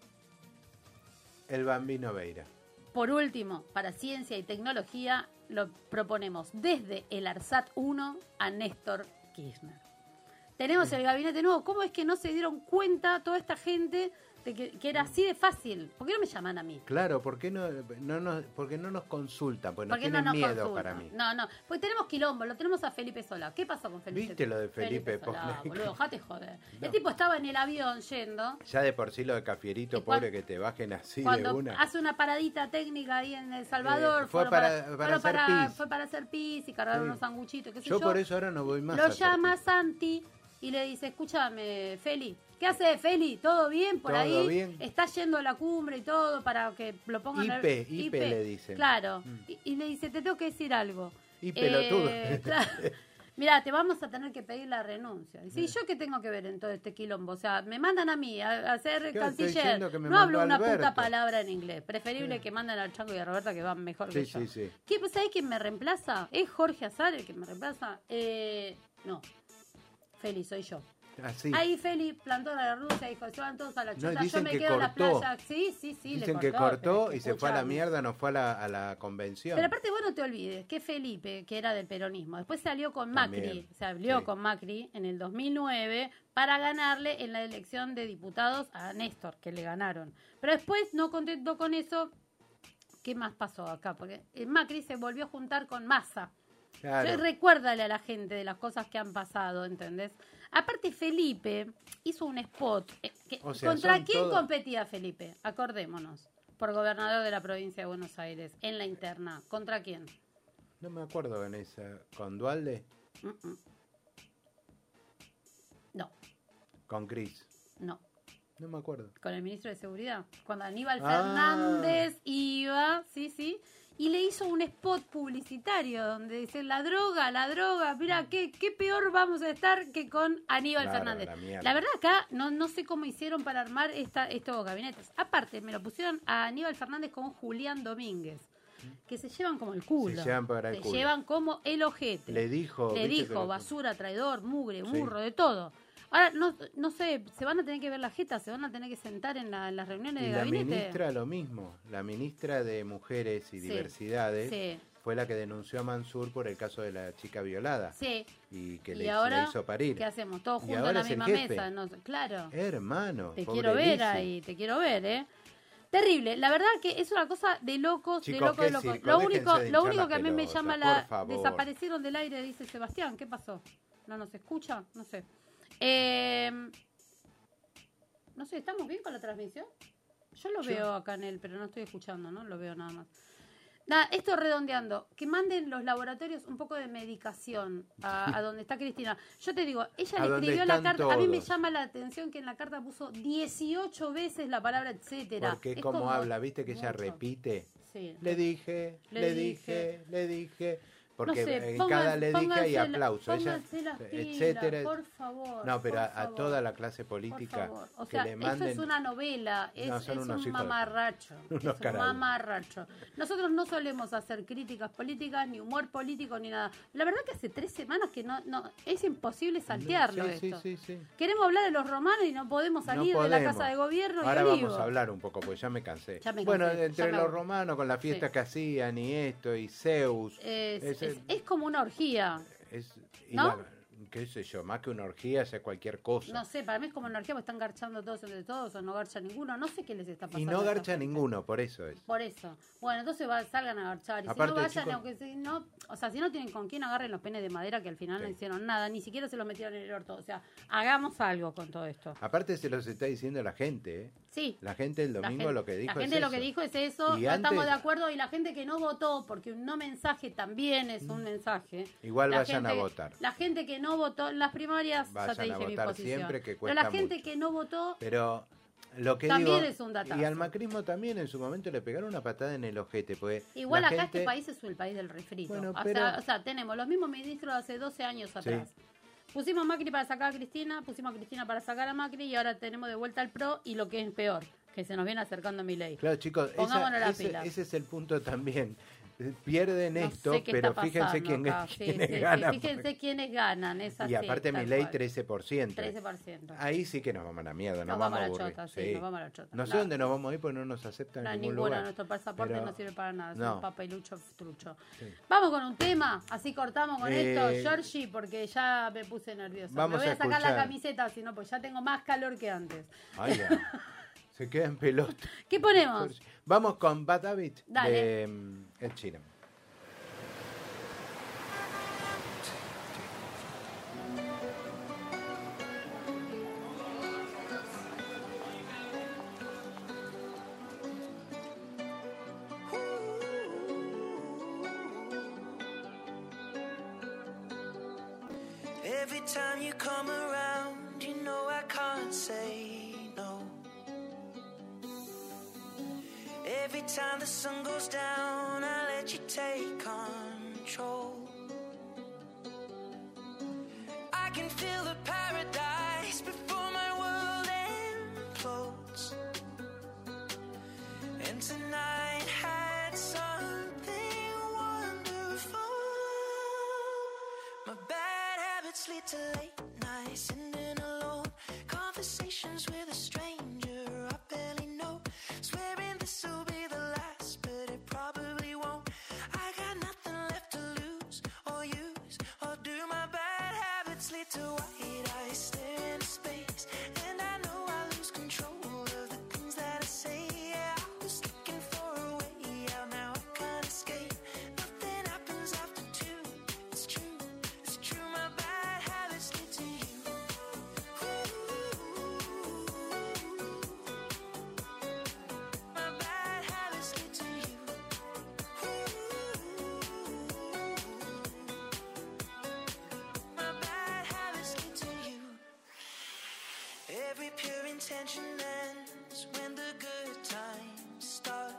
El Bambino Veira. Por último, para ciencia y tecnología, lo proponemos desde el ARSAT uno a Néstor Kirchner. Tenemos el gabinete nuevo. ¿Cómo es que no se dieron cuenta toda esta gente de que, que era así de fácil? ¿Por qué no me llaman a mí? Claro, ¿por qué no, no nos, porque no nos consultan? Porque nos ¿Por qué no tienen nos miedo consultan? para mí. No, no. Pues tenemos quilombo. Lo tenemos a Felipe Solá. ¿Qué pasó con Felipe? ¿Viste lo de Felipe? Solá, Pobre. boludo, dejate joder. No. El tipo estaba en el avión yendo. Ya de por sí lo de Cafierito, Y cuan- pobre, que te bajen así de Cuando una. hace una paradita técnica ahí en El Salvador, Eh, fue fueron para- para fueron hacer para- pis. fue para hacer pis y cargar Sí. unos sanguchitos, qué sé Yo yo. por eso ahora no voy más a Lo hacer llama pis. Santi y le dice, escúchame, Feli, ¿qué hace Feli? ¿Todo bien por ¿Todo ahí? bien? Está yendo a la cumbre y todo para que lo pongan... I P, I P le dicen. Claro. Mm. Y, y le dice, te tengo que decir algo. Y pelotudo. Eh, claro. Mirá, te vamos a tener que pedir la renuncia. Dice, ¿y yo qué tengo que ver en todo este quilombo? O sea, me mandan a mí a, a ser Claro, estoy canciller. diciendo que me No hablo mandó una puta Alberto. palabra en inglés. Preferible que manden al Chango y a Roberta, que van mejor que Sí, yo. sí, sí. ¿Qué pasa ahí? ¿Quién me reemplaza? ¿Es Jorge Azar el que me reemplaza? Eh, no. Feli, soy yo. Así. Ahí Feli plantó la renuncia y dijo, se van todos a la No, chota, yo dicen me que quedo en la cortó. playa. Sí, sí, sí, Dicen le que cortó, cortó pero y se fue a la escuchame. mierda, no fue a la, a la convención. Pero aparte vos no te olvides que Felipe, que era del peronismo, después salió con Macri, También, se alió sí. con Macri en el dos mil nueve para ganarle en la elección de diputados a Néstor, que le ganaron. Pero después, no contento con eso, ¿qué más pasó acá? Porque eh, Macri se volvió a juntar con Massa. Claro. Entonces, recuérdale a la gente de las cosas que han pasado, ¿entendés? Aparte, Felipe hizo un spot. eh, que- O sea, ¿Contra son quién todo- competía Felipe? Acordémonos. Por gobernador de la provincia de Buenos Aires, en la interna. ¿Contra quién? No me acuerdo en esa. ¿Con Dualde? Mm, mm. No, Con Cris. no. No me acuerdo. Con el ministro de Seguridad. Cuando Aníbal Ah. Fernández iba, sí, sí, y le hizo un spot publicitario donde dice la droga, la droga, mira, qué, qué peor vamos a estar que con Aníbal Claro, Fernández. la La, mierda. verdad acá no, no sé cómo hicieron para armar esta, estos gabinetes. Aparte, me lo pusieron a Aníbal Fernández con Julián Domínguez, que se llevan como el culo. Se llevan para el Se culo. llevan como el ojete. Le dijo. Le ¿viste que dijo lo- basura, traidor, mugre, Sí. burro, de todo. Ahora, no, no sé, se van a tener que ver la jeta, se van a tener que sentar en, la- en las reuniones Y de la gabinete. ministra lo mismo. La ministra de Mujeres y Sí, Diversidades Sí, fue la que denunció a Mansur por el caso de la chica violada sí. y que Y le, ahora, le hizo parir. ¿qué hacemos? Todos Y juntos en ahora la es el misma jefe. mesa. No, claro. Hermano. Te pobre quiero ver Lizzy. ahí, te quiero ver, ¿eh? Terrible, la verdad que es una cosa de locos, Chicos, de locos, de qué locos. circo, Lo déjense único, de lo hinchar único las que a mí me pelotas, llama por la... favor. Desaparecieron del aire, dice Sebastián, ¿qué pasó? ¿No nos escucha? No sé. Eh, no sé, ¿estamos bien con la transmisión? Yo lo Yo- veo acá en él, pero no estoy escuchando, ¿no? Lo veo nada más. Nada, esto redondeando, que manden los laboratorios un poco de medicación a, a donde está Cristina. Yo te digo, ella A le donde escribió la están carta, a mí me todos. llama la atención que en la carta puso dieciocho veces la palabra etcétera. Porque Es como habla, viste que ella mucho. repite. Sí. Le dije, Le le, dije. dije, le dije. Porque No sé, en pongan- cada le dije hay pónganse la- aplauso. Ella, pónganse las pilas, etcétera. por favor. No, pero por a, a favor, toda la clase por política favor. O que sea, le esto manden. es una novela, es, No, son es unos un hijos de- mamarracho. unos Es un carajos. mamarracho. Nosotros no solemos hacer críticas políticas, ni humor político, ni nada. La verdad que hace tres semanas que no, no es imposible saltearlo sí, esto. sí, sí, sí. Queremos hablar de los romanos y no podemos No salir de la podemos. casa de gobierno Ahora y vamos Olivo. a hablar un poco, porque ya me cansé. Ya me bueno, cansé, entre ya me los aburrí. romanos, con la fiesta Sí. que hacían y esto, y Zeus. Es, Es- es- es como una orgía. es- y ¿No? la- qué sé yo, más que una orgía, sea cualquier cosa. No sé, para mí es como energía, porque están garchando todos entre todos o no garcha ninguno. No sé qué les está pasando. Y no a esta garcha gente. ninguno, por eso es. Por eso. Bueno, entonces va, salgan a garchar. Y Aparte, si no vayan, chicos- aunque si no, o sea, si no tienen con quién, agarren los penes de madera que al final Sí. no hicieron nada, ni siquiera se los metieron en el orto. O sea, hagamos algo con todo esto. Aparte se los está diciendo la gente, ¿eh? Sí. La gente el La domingo gente- lo que dijo La gente es lo eso. que dijo es eso, Y no estamos antes- de acuerdo. Y la gente que no votó, porque un no mensaje también es un mensaje. Igual La vayan a gente- votar. La gente que no votó en las primarias, ya Vayan te a dije mi votar posición. siempre, que Pero cuesta la gente mucho. que no votó, Pero lo que También digo, es un datazo. y al macrismo también en su momento le pegaron una patada en el ojete, pues igual la acá gente- este país es el país del refrito. Bueno, o, pero- sea, o sea, tenemos los mismos ministros de hace doce años atrás. Pusimos a Macri para sacar a Cristina, pusimos a Cristina para sacar a Macri y ahora tenemos de vuelta al PRO y lo que es peor, que se nos viene acercando Milei. Claro, chicos, esa- Pongámonos la ese, pila. ese es el punto también. Pierden No esto, sé qué pero está fíjense pasando quién, acá. Sí, quiénes sí, sí, ganan. fíjense quiénes ganan. Es así, y aparte tal mi ley cual. trece por ciento. trece por ciento. Ahí sí que nos vamos a la mierda, nos, Nos vamos vamos a a la aburrir. chota, sí, nos vamos a la chota. No sé La- dónde nos vamos a ir porque no nos aceptan No, en ningún ninguna, lugar. nuestro pasaporte Pero- no sirve para nada, es no. un papelucho trucho. Sí. Vamos con un tema, así cortamos con Eh, esto, Georgie, porque ya me puse nerviosa. vamos me voy a, a sacar la escuchar. camiseta, si no, pues ya tengo más calor que antes. Ay, ya. Se queda en pelota. ¿Qué ponemos? Vamos con Bad Habit Dale. de mm, El Chino. Every time you come around, you know I can't say no. Every time the sun goes down, I let you take control. I can feel the paradise before my world implodes. And tonight had something wonderful. My bad habits lead to late nights, sitting alone. Conversations with a stranger I barely know. Swearing this will be the last, but it probably won't. I got nothing left to lose or use or do. My bad habits lead to white eyes staring into space, and I know I lose control of the things that I say. Yeah, I was looking for a way out, now I can't escape. Nothing happens after two. It's true, it's true. My bad habits lead to you. My bad habits lead to you. My bad habits lead to you. Every pure intention ends when the good times start.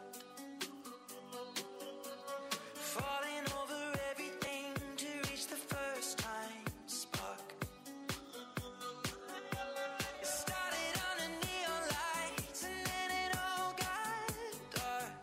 Falling over everything to reach the first time spark. It started under neon lights and then it all got dark.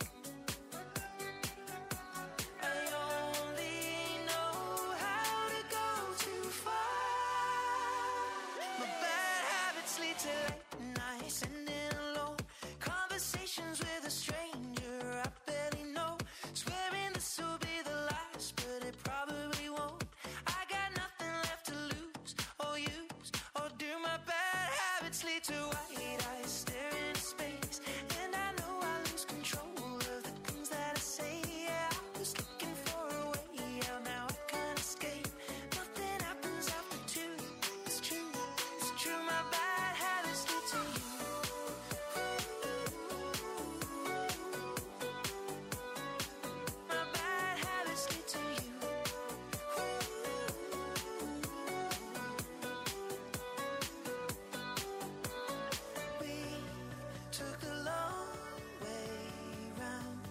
I only know how to go too far. My bad habits lead to late nights, sitting alone. Conversations with a stranger I barely know. Swearing this will be the last, but it probably won't. I got nothing left to lose or use or do. My bad habits lead to white eyes staring into space, and I know I lose control of the things that I say. Yeah, I was looking for a way out, now I can't escape. Nothing happens after two. It's true, it's true. My bad habits lead to you. My bad habits lead to you. We took a long way round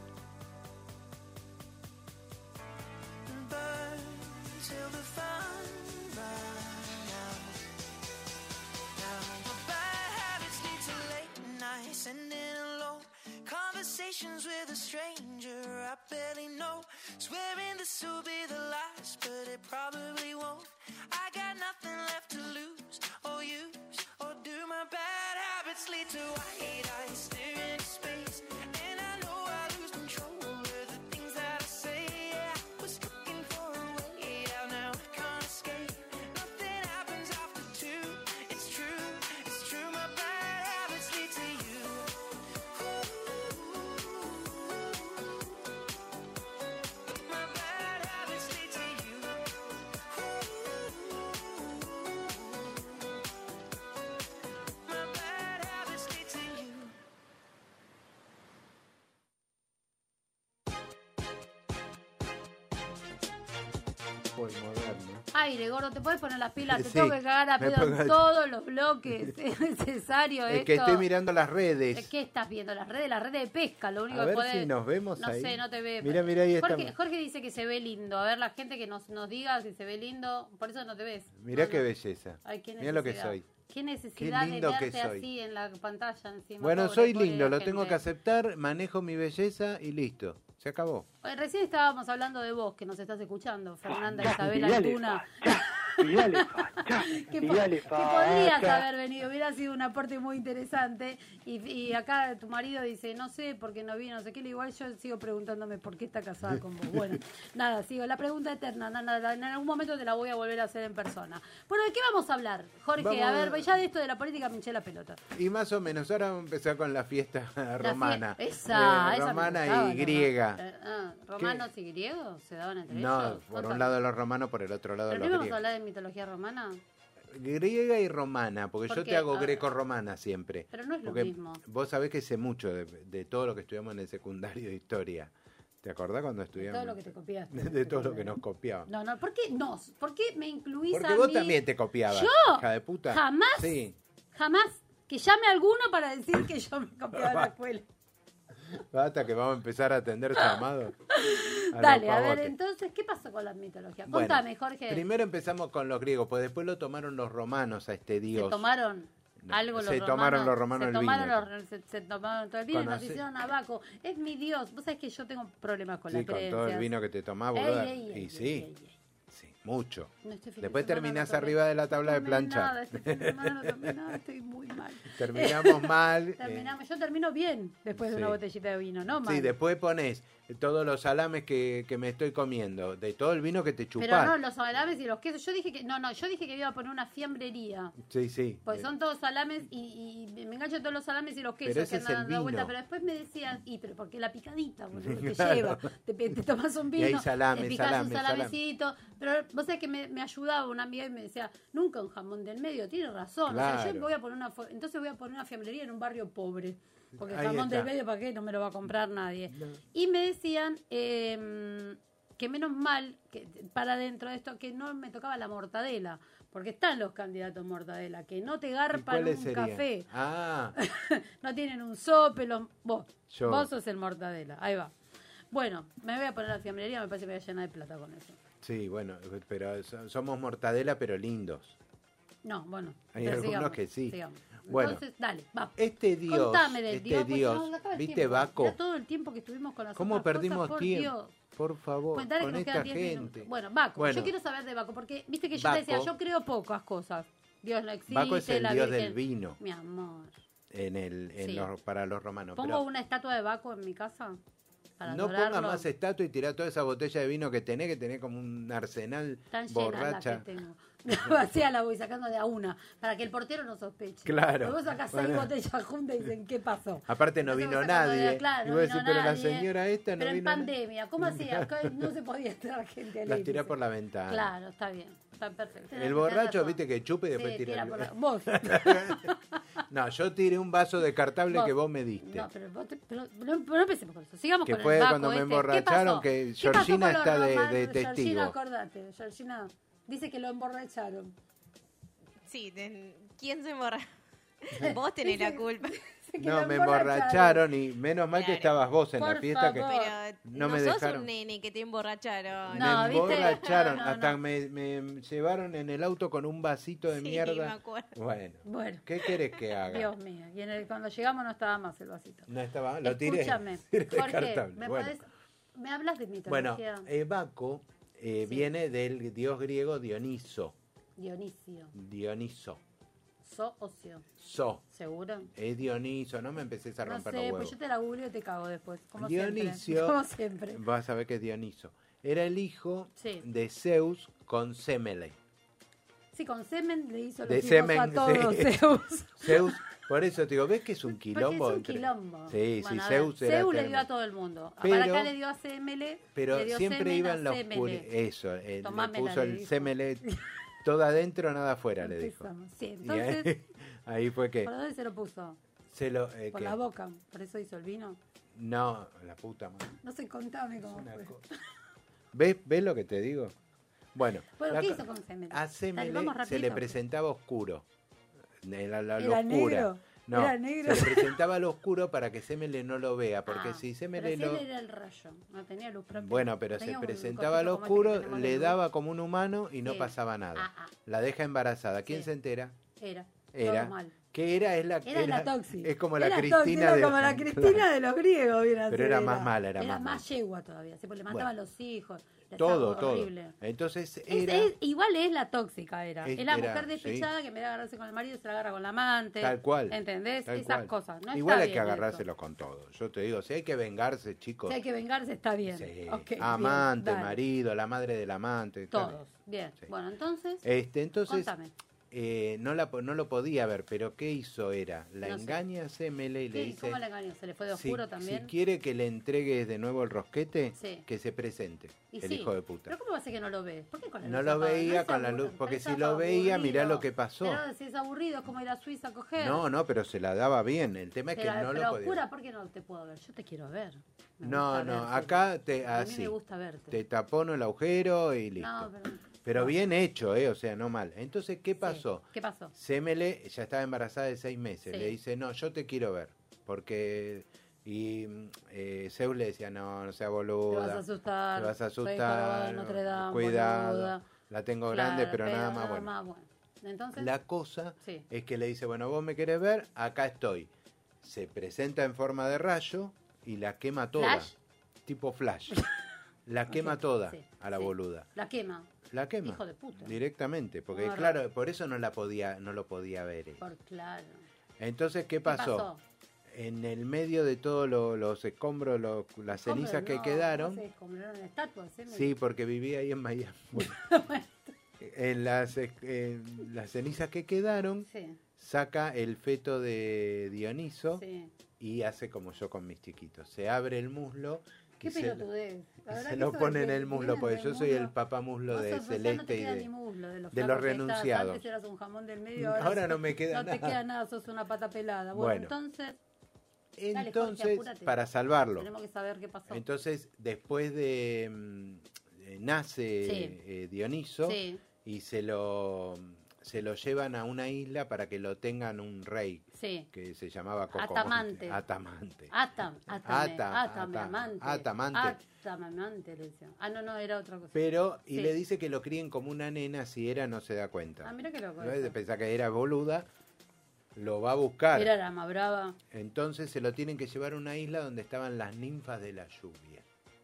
and burned till the fun ran out. Now my bad habits lead to late nights, sitting alone. Conversations with a stranger I barely know. Swearing this will be the last, but it probably won't. I got nothing left to lose or use or do. My bad habits lead to white eyes staring into space, and I know I lose control of the things that I say. Yeah, I was looking for a way out, now I can't escape. Nothing guapo y moderno. Aire, gordo, ¿te puedes poner las pilas? Te Sí, tengo que cagar a me pedo en pongo- todos los bloques. Es necesario Es esto. que estoy mirando las redes. ¿Qué estás viendo? Las redes, las redes de pesca, lo único A que ver podés... si nos vemos no ahí. sé, no te ve. Mira, mira, ahí Jorge, estamos. Jorge dice que se ve lindo. A ver, la gente que nos, nos diga si se ve lindo, por eso no te ves. Mirá No, qué no. belleza. Ay, qué Mirá lo que necesidad. soy. Qué necesidad Qué lindo de que verte soy. así en la pantalla encima. Bueno, pobre, soy pobre lindo, la lo tengo gente. que aceptar, manejo mi belleza y listo. Se acabó. Oye, recién estábamos hablando de vos, que nos estás escuchando, Fernanda Ya, Isabel tirale, Altuna. facha, tirale, facha, Que, po- tirale, que podrías facha. haber venido, hubiera sido un aporte muy interesante. Y, y acá tu marido dice, no sé por qué no vino, no sé qué. Igual yo sigo preguntándome por qué está casada con vos. Bueno, nada, sigo. La pregunta eterna, nada, nada, en algún momento te la voy a volver a hacer en persona. Bueno, ¿de qué vamos a hablar? Jorge, Vamos a a- ver, ya de esto de la política me hinché la pelota. Y más o menos, ahora vamos a empezar con la fiesta La romana. fie- Esa, Eh, esa me romana gustaba, y ¿no? griega. Eh, ah, ¿Romanos y griegos se daban entre No, ellos? por Otra- un lado los romanos, por el otro lado Pero los primero vamos a griegos. hablar de mitología romana. Griega y romana, porque ¿Por yo qué? te hago Ah. greco-romana siempre. Pero no es lo Porque mismo. Vos sabés que sé mucho de, de todo lo que estudiamos en el secundario de historia. ¿Te acordás cuando De estudiamos? todo lo que te copiaste. De todo lo que nos copiaban. No, no, ¿por qué nos? ¿Por qué me incluís Porque a vos mí? también te copiabas. ¿Yo? Hija de puta. Jamás. Sí. Jamás. Que llame a alguno para decir que yo me copiaba de la escuela. Basta que vamos a empezar a atender llamados. a Dale, los a ver, pavotes. entonces, ¿qué pasó con la mitología? Bueno, Contame, Jorge. Primero empezamos con los griegos, pues después lo tomaron los romanos a este dios. ¿Se tomaron No, algo los se romanos? tomaron los romanos se el tomaron vino. los- se, se tomaron todo el vino y nos Conoce- hicieron a Baco. Es mi dios. Vos sabés que yo tengo problemas con Sí, las con creencias. todo el vino que te tomás, Ey, boludo. ey, ey, Y ey, sí, ey, ey. sí, mucho. No, este fin de Después semana terminás no tomé- arriba de la tabla de no tomé planchar. Nada, este fin de semana no tomé nada, estoy muy mal. Terminamos mal. eh, Terminamos, yo termino bien después de sí. una botellita de vino, ¿no? Mal. Sí, después pones todos los salames que, que me estoy comiendo, de todo el vino que te chupás. Pero no, los salames y los quesos. Yo dije que, no, no, yo dije que iba a poner una fiambrería. Sí, sí. Pues son todos salames y, y me engancho todos los salames y los quesos Pero ese que es andan el dando vuelta. vino. Pero después me decían, y pero porque la picadita, boludo, te Claro. lleva. Te, te tomas un vino, Y hay salame, te picás salame, un salamecito. Pero vos sabés que me, me ayudaba una amiga y me decía, nunca un jamón del medio, tiene razón. O sea, Claro. yo voy a poner una, fo- entonces voy a poner una fiambrería en un barrio pobre. Porque el Ahí jamón del está. medio, ¿para qué? No me lo va a comprar nadie. Y me decían eh, que menos mal, que para dentro de esto, que no me tocaba la mortadela. Porque están los candidatos mortadela, que no te ¿Y garpan cuáles un serían? café. Ah, No tienen un sope, los- vos, Yo. vos sos el mortadela. Ahí va. Bueno, me voy a poner la fiambrería, me parece que me voy a llenar de plata con eso. sí, bueno, pero so- somos mortadela, pero lindos. No, bueno. Hay pero algunos sigamos, que sí. sigamos. Bueno. Entonces, dale, va. Este dios, Contame del este dios. porque dios, se nos acaba el ¿viste tiempo. Baco? Ya todo el tiempo que estuvimos con las ¿Cómo otras cosas, perdimos por tiempo? Dios. Por favor, Pues dale que con nos esta quedan diez gente. minutos. Bueno, Baco, Bueno. yo quiero saber de Baco, porque viste que yo Baco. te decía, yo creo pocas cosas. Dios no existe, Baco es el la dios Virgen. del vino Mi amor. en el, en Sí. los- para los romanos. ¿Pongo pero una estatua de Baco en mi casa? Para no adorarlo. ponga más estatua y tirá toda esa botella de vino que tenés, que tenés como un arsenal Tan llena borracha. la que tengo. Vacía la voy sacando de a una, para que el portero no sospeche. Claro. Porque vos sacás seis Bueno. botellas juntas y dicen, ¿qué pasó? Aparte no Entonces vino vos sacando de- nadie. claro, y no vos vino decís, pero la nadie. señora esta no Pero en vino nadie. pandemia, ¿cómo hacía? Acá no se podía entrar gente al Las índice. tirá por la ventana. Claro, está bien, está perfecto. Tenés- El tenés borracho, razón. viste, que chupe y después Sí, tira. tira el- por la- Vos. No, yo tiré un vaso descartable Vos. que vos me diste. No, pero, vos te- pero no, no empecemos con eso. Sigamos Que con fue el Baco cuando me este. emborracharon, ¿Qué que pasó? ¿Qué pasó Georgina con los está de- romanos? de testigo. Georgina, acordate. Georgina dice que lo emborracharon. Sí, ten- ¿quién se emborra? Vos tenés la culpa. Dice que No, lo me emborracharon y menos mal que Claro. estabas vos en la Por fiesta que favor. Pero No no, me sos dejaron. un nene que te emborracharon. No, me ¿viste? emborracharon. No, no, Hasta no. Me, me llevaron en el auto con un vasito de Sí, me mierda. acuerdo. Bueno, Bueno, ¿qué querés que haga? Dios mío. Y en el, cuando llegamos no estaba más el vasito. No estaba, lo tiré. Escúchame, Tiré Jorge, descartable. ¿me, Bueno, podés- ¿me hablas de bueno mitología? eh, Baco eh, Sí. viene del dios griego Dioniso. Dionisio. Dioniso. So ocio. So. ¿Seguro? Es Dioniso, no me empecés a No romper sé, los pues huevos. yo te la googleo y te cago después. Como Dionisio. siempre. Como siempre. Vas a ver que es Dioniso. Era el hijo Sí. de Zeus con Semele. Sí, con semen le hizo los De hijos semen, a todos sí. Zeus. Zeus, por eso te digo, ¿ves que es un Porque quilombo? es un entre- quilombo. Sí, Bueno, sí, a ver, Zeus era Zeus le dio tremendo. a todo el mundo. Pero- Para acá le dio a Semele. Pero le dio siempre semen iba a en la Semele. oscuridad. Eso, eh, le Tomámela, puso le el dijo. Semele todo adentro, nada afuera, le dijo. Empezamos. Sí, Y entonces, ahí, ahí fue que ¿por dónde se lo puso? se lo... eh, Por que- la boca. Por eso hizo el vino. No, la puta madre. No sé, contame cómo Una fue. co- ¿Ves, ¿Ves lo que te digo? Bueno, Bueno, la ¿qué co- hizo con Semele? a Dale, Semele vamos se rapidito. le presentaba oscuro. Era la, la ¿Era oscura. negro? No, ¿Era negro? se le presentaba al oscuro para que Semele no lo vea, porque Ah, si pero Semele si lo... él era el rayo, no tenía luz propia. Bueno, pero Tenía se un presentaba al cosito como este oscuro, que tenemos de le luz. daba como un humano y no Sí. pasaba nada. Ah, ah. La deja embarazada. ¿Quién Sí. se entera? Era. Era. Todo mal. ¿Qué era? Es la, Era la Toxi. Es como la Era Cristina Toxi, era de... como la Cristina de los griegos, viene a Pero ser, era más mala, era Era más más mala. yegua todavía, sí, porque le mataban Bueno. los hijos. le Todo, estaba todo. horrible. Entonces Es- era... es- igual es la tóxica, era. Es- Es, la era, mujer despechada que en vez de agarrarse con el marido se la agarra con la amante. Tal cual. ¿Entendés? tal Esas cual. cosas. No Igual está hay que bien eso. agarrárselo con todo. Yo te digo, si hay que vengarse, chicos. Si hay que vengarse, está bien. Sí. Ok, bien, Amante, dale. marido, la madre del amante. está bien. Todos. Bien. Sí. Bueno, entonces, Este, entonces, contame. eh, no, la, po- no lo podía ver, pero ¿qué hizo? Era, la No sé. engaña a Semele y le ¿Qué? dice, ¿Cómo le engañó? ¿Se le fue de si, oscuro si también? quiere que le entregues de nuevo el rosquete, Sí. que se presente, Y el sí, hijo de puta. ¿Pero cómo va a ser que no lo ve? ¿Por qué con la No luz lo apagada? veía es con la aburrido, luz, porque pero si es lo veía, aburrido. mirá lo que pasó. Pero si es aburrido, es como ir a Suiza a coger. No, no, pero se la daba bien. El tema es que pero, no pero lo podía. oscura, ¿por qué no te puedo ver? Yo te quiero ver. Me No, gusta no, verte. acá te A mí así. me gusta verte. Te tapono el agujero y listo. No, pero... Pero no. bien hecho, ¿eh? O sea, no mal. Entonces, ¿qué Sí. pasó? ¿Qué pasó? Semele ya estaba embarazada de seis meses. Sí. Le dice, no, yo te quiero ver. Porque... Y mm, eh, Zeus le decía, no, no sea Te boluda. vas a asustar. Te vas a Soy jorobada de asustar. Notre Dame, Cuidado. boluda. La tengo Claro, grande, pero, nada más bueno. bueno. Entonces, La cosa sí. es que le dice, bueno, vos me querés ver, acá estoy. Se presenta en forma de rayo y la quema toda. ¿Flash? Tipo flash. La quema Ok, toda sí, a la sí. boluda. La quema. La quema. Hijo de puta. Directamente, porque No, claro, por eso no la podía, no lo podía ver. ella. Por claro. Entonces, ¿qué ¿Qué pasó? pasó? En el medio de todos lo- los escombros, lo- las cenizas ¿Cómo que no? quedaron, ¿Cómo se descompraron estatuas? ¿eh? sí, porque vivía ahí en Miami. Bueno, en las, eh, en las cenizas que quedaron, Sí, saca el feto de Dioniso sí. y hace como yo con mis chiquitos. Se abre el muslo Qué y se, pelotudez. La y verdad se que lo eso pone de en que el muslo, vienen porque del yo soy el muslo, papá muslo vos de sos- ya no te Celeste y queda de... ni muslo, de los, de los flacos que estás. renunciados. Antes eras un jamón del medio, ahora, Ahora sos- no me queda no te nada. queda nada, sos una pata pelada. Bueno, Bueno. entonces Dale, Jorge, Entonces, apúrate. para salvarlo. tenemos que saber qué pasó. Entonces, después de... mm, eh, nace Sí. eh, Dioniso Sí, y se lo, se lo llevan a una isla para que lo tengan un rey sí. que se llamaba Cocomonte. Atamante. Atamante. Atam, atame, Ata- atame, ata- amante. atamante. Atamante le decían. Ah, no, no, era otra cosa. Pero, y Sí. le dice que lo críen como una nena, si era no se da cuenta. Ah, mira qué loco No es de eso. pensar que era boluda, lo va a buscar. Era la más brava. Entonces se lo tienen que llevar a una isla donde estaban las ninfas de la lluvia.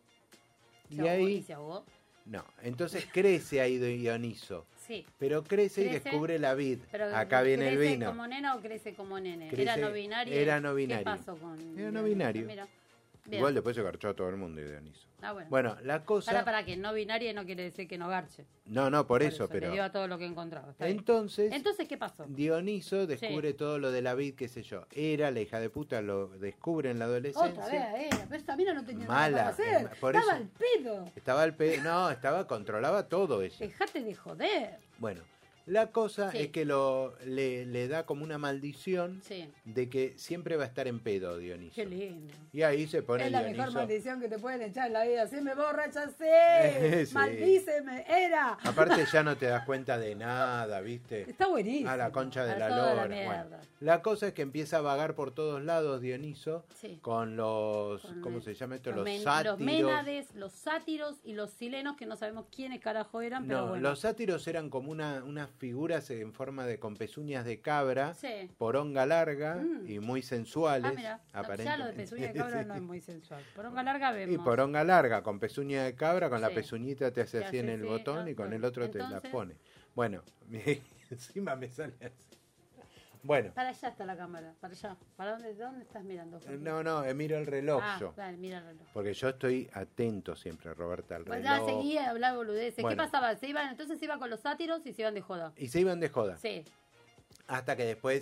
Se Y ahogó, ahí, y se ahogó. no, entonces crece ahí Dioniso, Sí. pero crece, y Crece, descubre la vid. Pero Acá viene el ¿crece vino. como nena o crece como nene? Crece- ¿Era no binario? era no binario. ¿Qué pasó con Era no Dioniso? binario. Mira. Bien. Igual después se garchó a todo el mundo Dioniso. Ah, bueno. Bueno, la cosa... Para, para que no binaria no quiere decir que no garche. No, no, por, Por eso, pero... Le dio a todo lo que encontraba. Está bien. Entonces, Entonces, ¿qué pasó? Dioniso descubre todo lo de la vid, qué sé yo. Era la hija de puta, lo descubre en la adolescencia. Otra vez, era. Pero esta mina no tenía Mala, nada para hacer. eh, por Estaba eso- al pedo. Estaba al pe... No, estaba, controlaba todo ella. Dejate de joder. Bueno, la cosa Sí. es que lo, le, le da como una maldición Sí. de que siempre va a estar en pedo Dioniso. Qué lindo. Y ahí se pone Es la Dioniso. mejor maldición que te pueden echar en la vida. Si me borracha, sí. Sí. Maldíceme, era. Aparte ya no te das cuenta de nada, ¿viste? Está buenísimo. A la concha de A la toda lora. La Bueno, mierda. la cosa es que empieza a vagar por todos lados Dioniso Sí. con los, Con ¿cómo el- se llama esto? Los, Los, men- sátiros. los ménades, los sátiros y los silenos que no sabemos quiénes carajo eran, pero No, bueno. los sátiros eran como una, unas figuras en forma de con pezuñas de cabra, Sí. poronga larga Mm. y muy sensuales. Ah, mira, ya lo de aparentemente. pezuña de cabra no es muy sensual. Poronga larga vemos. Y poronga larga, con pezuña de cabra, con la Sí. pezuñita te hace Te así en hace el así, botón ah, y con bueno. el otro te la Entonces- pone. Bueno, encima me sale así. Bueno, Para allá está la cámara, para allá. ¿Para dónde, dónde estás mirando? Jorge? no, no, eh, miro el reloj ah, yo. dale, mira el reloj. Porque yo estoy atento siempre, Roberta, al Pues reloj. ya seguía a hablar boludeces. Bueno. ¿Qué pasaba? Se iban, entonces se iba con los sátiros y se iban de joda. Y se iban de joda. Sí, Hasta que después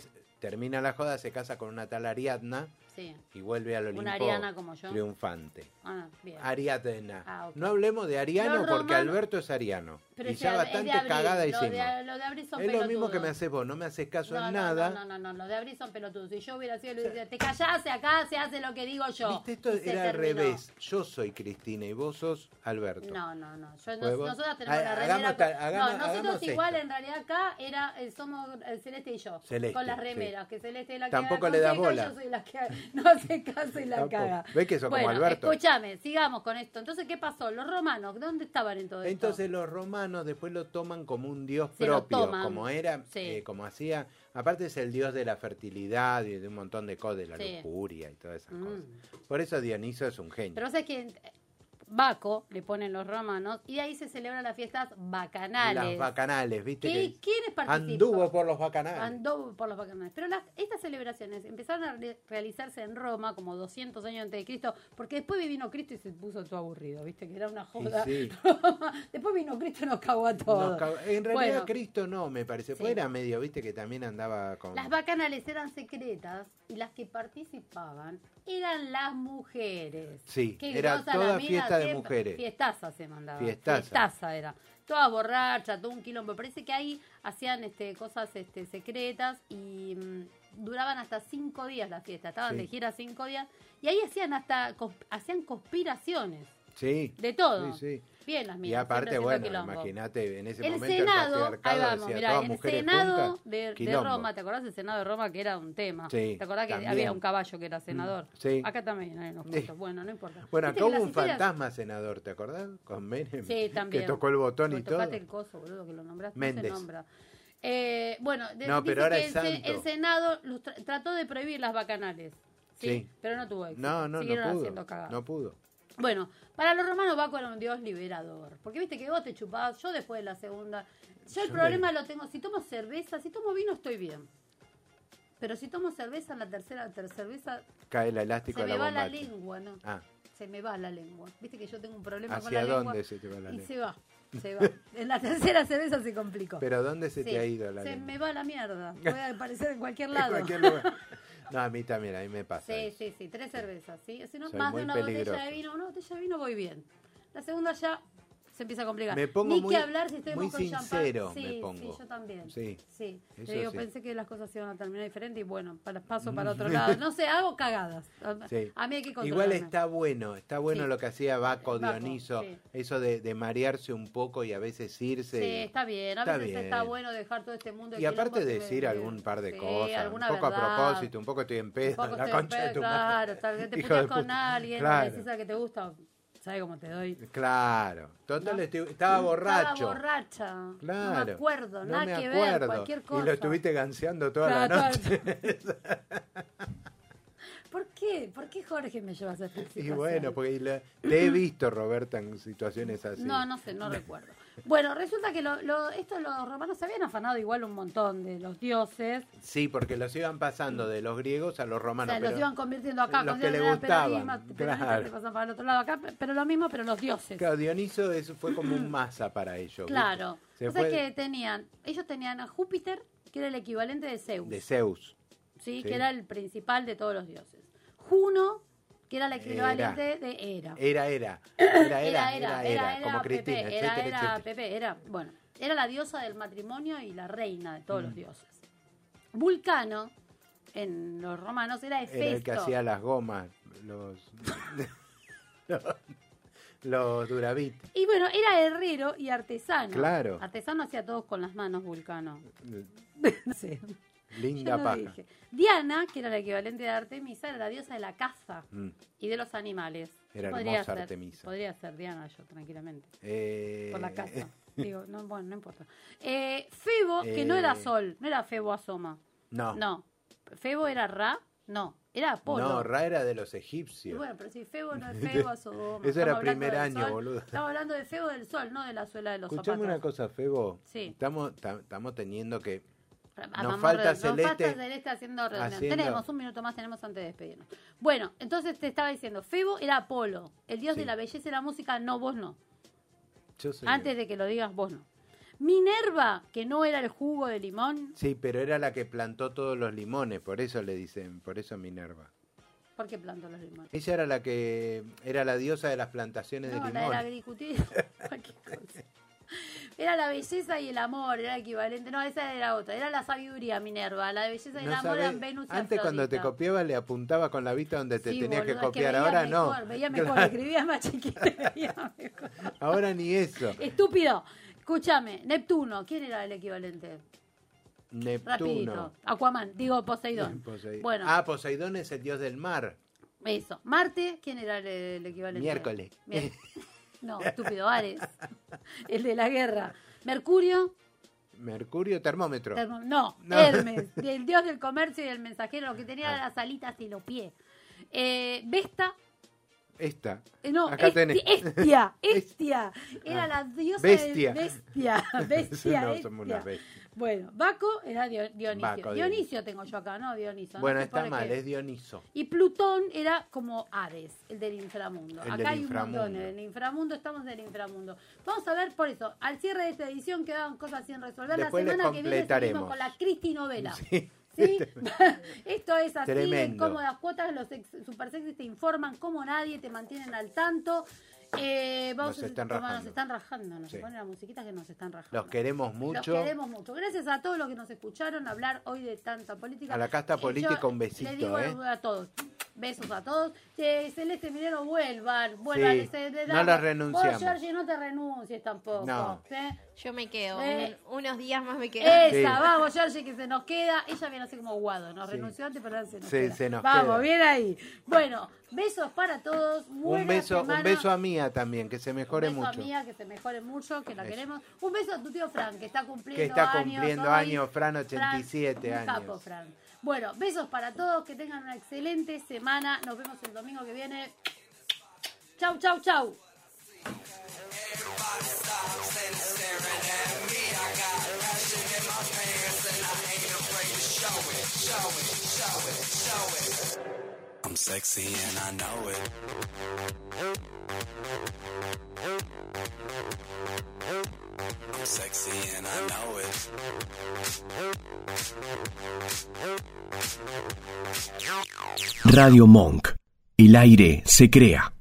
termina la joda, se casa con una tal Ariadna Sí. y vuelve al Olimpo Una Ariana como yo. triunfante. Ah, bien. Ariadna. Ah, ok. No hablemos de Ariano Los porque romanos- Alberto es ariano. Pero Y es ya de- bastante es de abril. cagada Los hicimos. de, los de abril son Es lo mismo pelotudos. que me haces vos, no me haces caso No, en no, nada. No, no, no, los de abril son pelotudos. Si yo hubiera sido, le hubiera dicho, te callás, acá se hace lo que digo yo. Viste, esto Y se era al terminó. revés. Yo soy Cristina y vos sos Alberto. No, no, no. Yo, Pues nos- vos- nosotras tenemos Ha- la hagamos remera. tal- hagamos- no, nosotros hagamos igual esto. en realidad acá era, eh, somos el Celeste y yo. Celeste, con las sí. remeras, que Celeste es la que Tampoco aconseja le das y bola. Yo soy la que no hace caso y la Tampoco. caga. ¿Ves que sos como Bueno, Alberto? escúchame, sigamos con esto. Entonces, ¿qué pasó? Los romanos, ¿dónde estaban en todo esto? Entonces los romanos después lo toman como un dios Se lo propio, toman. como era, Sí. eh, como hacía. Aparte es el dios de la fertilidad y de un montón de cosas, de la Sí. lujuria y todas esas Mm. cosas. Por eso Dioniso es un genio. Pero sabes que Baco le ponen los romanos y ahí se celebran las fiestas bacanales. Las bacanales, ¿viste? ¿Qué- que ¿Quiénes participan? anduvo por los bacanales. Andó por los bacanales. Pero las, estas celebraciones empezaron a re- realizarse en Roma como doscientos años antes de Cristo, porque después vino Cristo y se puso todo aburrido, ¿viste? Que era una joda. Y sí. Después vino Cristo y nos cagó a todos. Nos cagó- en realidad Bueno, Cristo no, me parece. Sí. Pues era medio, viste, que también andaba con... las bacanales eran secretas y las que participaban eran las mujeres. Sí, Qué era grosa toda la mina, fiesta de siempre- mujeres. Fiestaza se mandaba. Fiestaza. Fiestaza era. Toda borracha, todo un quilombo. Parece que ahí hacían este, cosas este, secretas y mm, duraban hasta cinco días la fiesta. Estaban Sí. de gira cinco días y ahí hacían hasta cons- hacían conspiraciones. Sí. De todo. Sí, sí. Bien las Y minas. aparte, siempre bueno, haciendo quilombo. imagínate, en ese El momento Senado, el ahí patriarcado vamos, decía, mirá, todas el mujeres Senado juntas, de, de quilombo. Roma, ¿te acordás del Senado de Roma que era un tema? Sí, ¿Te acordás que también. había un caballo que era senador? sí. Acá también hay unos Sí. cuantos. Bueno, no importa. Bueno, Viste acá que hubo las un historias- fantasma senador, ¿te acordás? Con Menem. Sí, también. Que tocó el botón y Porque todo. tocaste el coso, boludo, que lo nombraste. Méndez. No se nombra. Eh, bueno, de- No, dice pero ahora que es el, se- santo. el Senado los tra- trató de prohibir las bacanales. ¿sí? Sí. Pero no tuvo éxito. No, no, Siguieron no haciendo pudo. cagadas. No pudo. Bueno, para los romanos Baco era un dios liberador. Porque viste que vos te chupabas, yo después de la segunda. Yo el Yo problema lo tengo, si tomo cerveza, si tomo vino estoy bien. Pero si tomo cerveza en la tercera ter- cerveza, Cae el elástico se de me la va la bombacha. lengua, ¿no? Ah, Se me va la lengua. Viste que yo tengo un problema con ¿hacia la lengua. dónde se te va la Y lengua? se va, se va. En la tercera cerveza se complicó. ¿Pero dónde se Sí, te ha ido la se lengua? me va la mierda. Voy a aparecer en cualquier En lado. cualquier lugar. No, a mí también, a mí me pasa. Sí, eso. sí, sí, tres cervezas, ¿sí? Si no, Soy más muy de una peligroso. botella de vino, una botella de vino voy bien. La segunda ya se empieza a complicar. Me pongo Ni muy- que hablar si estoy muy con sincero, champán. me Sí, pongo. sí, yo también. Sí, Sí, eso Te digo, sí. pensé que las cosas iban a terminar diferente y bueno, para, paso para otro lado. No sé, hago cagadas. A, Sí. a mí hay que Igual controlarme. está bueno, está bueno Sí. lo que hacía Baco, Baco, Dioniso, sí. eso de, de marearse un poco y a veces irse. Sí, está bien. A Está veces bien. está bueno dejar todo este mundo. de Y aparte quilombo que decir me- algún par de sí, cosas, un alguna poco verdad. a propósito, un poco estoy en Un pedo, poco la estoy concha de en tu pedo, madre. claro, tal vez te Hijo puteas de con puta. alguien, Claro. le decís al que te gusta, ¿sabes cómo te doy? Claro, total, No. estoy- estaba borracho. Estaba borracha. No Claro. me acuerdo, No nada me que acuerdo. ver, cualquier cosa. Y lo estuviste ganseando toda Claro, la toda- noche. ¿Por qué? ¿Por qué Jorge me llevas a esta Y situación? bueno, porque lo- te he visto, Roberta, en situaciones así. No, no sé, no recuerdo. Bueno, resulta que lo, lo, estos los romanos se habían afanado igual un montón de los dioses. Sí, porque los iban pasando de los griegos a los O romanos. sea, pero los iban convirtiendo acá. los con que le era gustaban, peronismo, peronismo, claro. se pasan para el otro lado acá, pero lo mismo, pero los dioses. Claro, Dioniso eso fue como un masa para ellos. ¿viste? Claro. Se O sea fue que tenían, ellos tenían a Júpiter, que era el equivalente de Zeus. de Zeus. ¿sí? Sí. Que era el principal de todos los dioses. Juno, que era el equivalente Era. de Hera. Era, era. Era, era, era, era, como Pepe, Cristina, era, etcétera, era etcétera. Pepe, era, bueno, era la diosa del matrimonio y la reina de todos Mm. los dioses. Vulcano, en los romanos, era Hefesto. Era el que hacía las gomas, los... los, los Duravit. Y bueno, era herrero y artesano. Claro. Artesano hacía todos con las manos, Vulcano. No sé. Linda Yo lo paja. dije. Diana, que era el equivalente de Artemisa, era la diosa de la caza Mm. y de los animales. Era podría hermosa ser, Artemisa. Podría ser Diana yo, tranquilamente. Eh, Por la caza. Digo, no, bueno, no importa. Eh, Febo, que no era Eh. Sol, no era Febo Asoma. No, No. Febo era Ra, no. Era Apolo. no, Ra era de los Y egipcios. bueno, pero si Febo no es Febo Asoma. Eso era Estamos hablando primer del año, sol. boludo. Estamos hablando de Febo del Sol, no de la suela de los Escuchame zapatos. una cosa, Febo. Sí. Estamos, ta- estamos teniendo que... Ah, Nos vamos falta re- Celeste Nos falta Celeste haciendo reunión. haciendo- Tenemos un minuto más, tenemos antes de despedirnos. Bueno, entonces te estaba diciendo, Febo era Apolo, el dios Sí. de la belleza y la música, no vos no. Yo soy- Antes de que lo digas vos no. Minerva, que no era el jugo de limón. Sí, pero era la que plantó todos los limones, por eso le dicen, por eso Minerva. ¿Por qué plantó los limones? Ella era la que era la diosa de las plantaciones No, de la limón. de la agricultura. Cualquier cosa. Era la belleza y el amor, era equivalente. No, esa era otra. Era la sabiduría, Minerva. La belleza y el No amor sabés, eran Venus y antes cuando te Afrodita. copiaba le apuntaba con la vista donde te Sí, tenías que boludo, es copiar, veía ahora mejor, no. Veía mejor, Claro. escribía más chiquito, veía mejor. Ahora ni eso. Estúpido. Escúchame, Neptuno, ¿quién era el equivalente? Rapidito. Neptuno. Aquaman, digo Poseidón. Poseidón. Bueno, Ah, Poseidón es el dios del mar. eso. Marte, ¿quién era el, el equivalente? Miércoles. Mier- No, estúpido, Ares. El de la guerra. Mercurio, Mercurio, termómetro. Termo- no, No. Hermes, el dios del comercio y del mensajero, lo que tenía Ah. las alitas y los pies. Eh, Vesta, Esta. eh, no, Acá Esti- tenés. Estia, Estia, era Ah. la diosa Bestia. del bestia, bestia, No, Estia. somos unas bestias. Bueno, Baco era Dio- Dionisio. Baco, Dionisio Dionisio. tengo yo acá, ¿no? Dioniso. no Bueno, sé está por mal, qué. es Dioniso. Y Plutón era como Hades, el del inframundo. El Acá del hay inframundo. un montón, en el inframundo estamos en el inframundo. Vamos a ver, por eso, al cierre de esta edición quedaban cosas sin resolver. Después la les semana que viene seguimos completaremos. con la Cristi novela. Sí. ¿Sí? Esto es así, Tremendo. en cómodas cuotas, los ex- super sexys te informan como nadie, te mantienen al tanto. Eh, vamos Nos a- están toma, rajando. Nos están rajando, nos Sí. ponen la musiquita que nos están rajando. Los queremos mucho. Los queremos mucho. Gracias a todos los que nos escucharon hablar hoy de tanta política. A la casta Eh, política yo un besito, le digo ¿eh? a todos. Besos a todos. Que Celeste Minero vuelvan, vuelvan. Sí, Se- le no damos- las renunciamos. Vos, Georgie, no te renuncies tampoco. No. ¿eh? Yo me quedo. Eh. un- unos días más me quedo. Esa, Sí. vamos, Georgie, que se nos queda. Ella viene así como guado, nos Sí. renunció antes, pero ahora se nos Sí, queda. se nos vamos, queda. bien ahí. Bueno, besos para todos. Un buena beso, semana. un beso a Mía también, que se mejore Un beso mucho. a Mía, que se mejore mucho, que la Eso. queremos. Un beso a tu tío Fran, que está cumpliendo Que está años cumpliendo hoy. años, Fran, ochenta y siete un años. capo, Fran. Bueno, besos para todos, que tengan una excelente semana. Nos vemos el domingo que viene. Chau, chau, chau. I'm sexy and I know it. I'm sexy and I know it. Radio Monk. El aire se crea.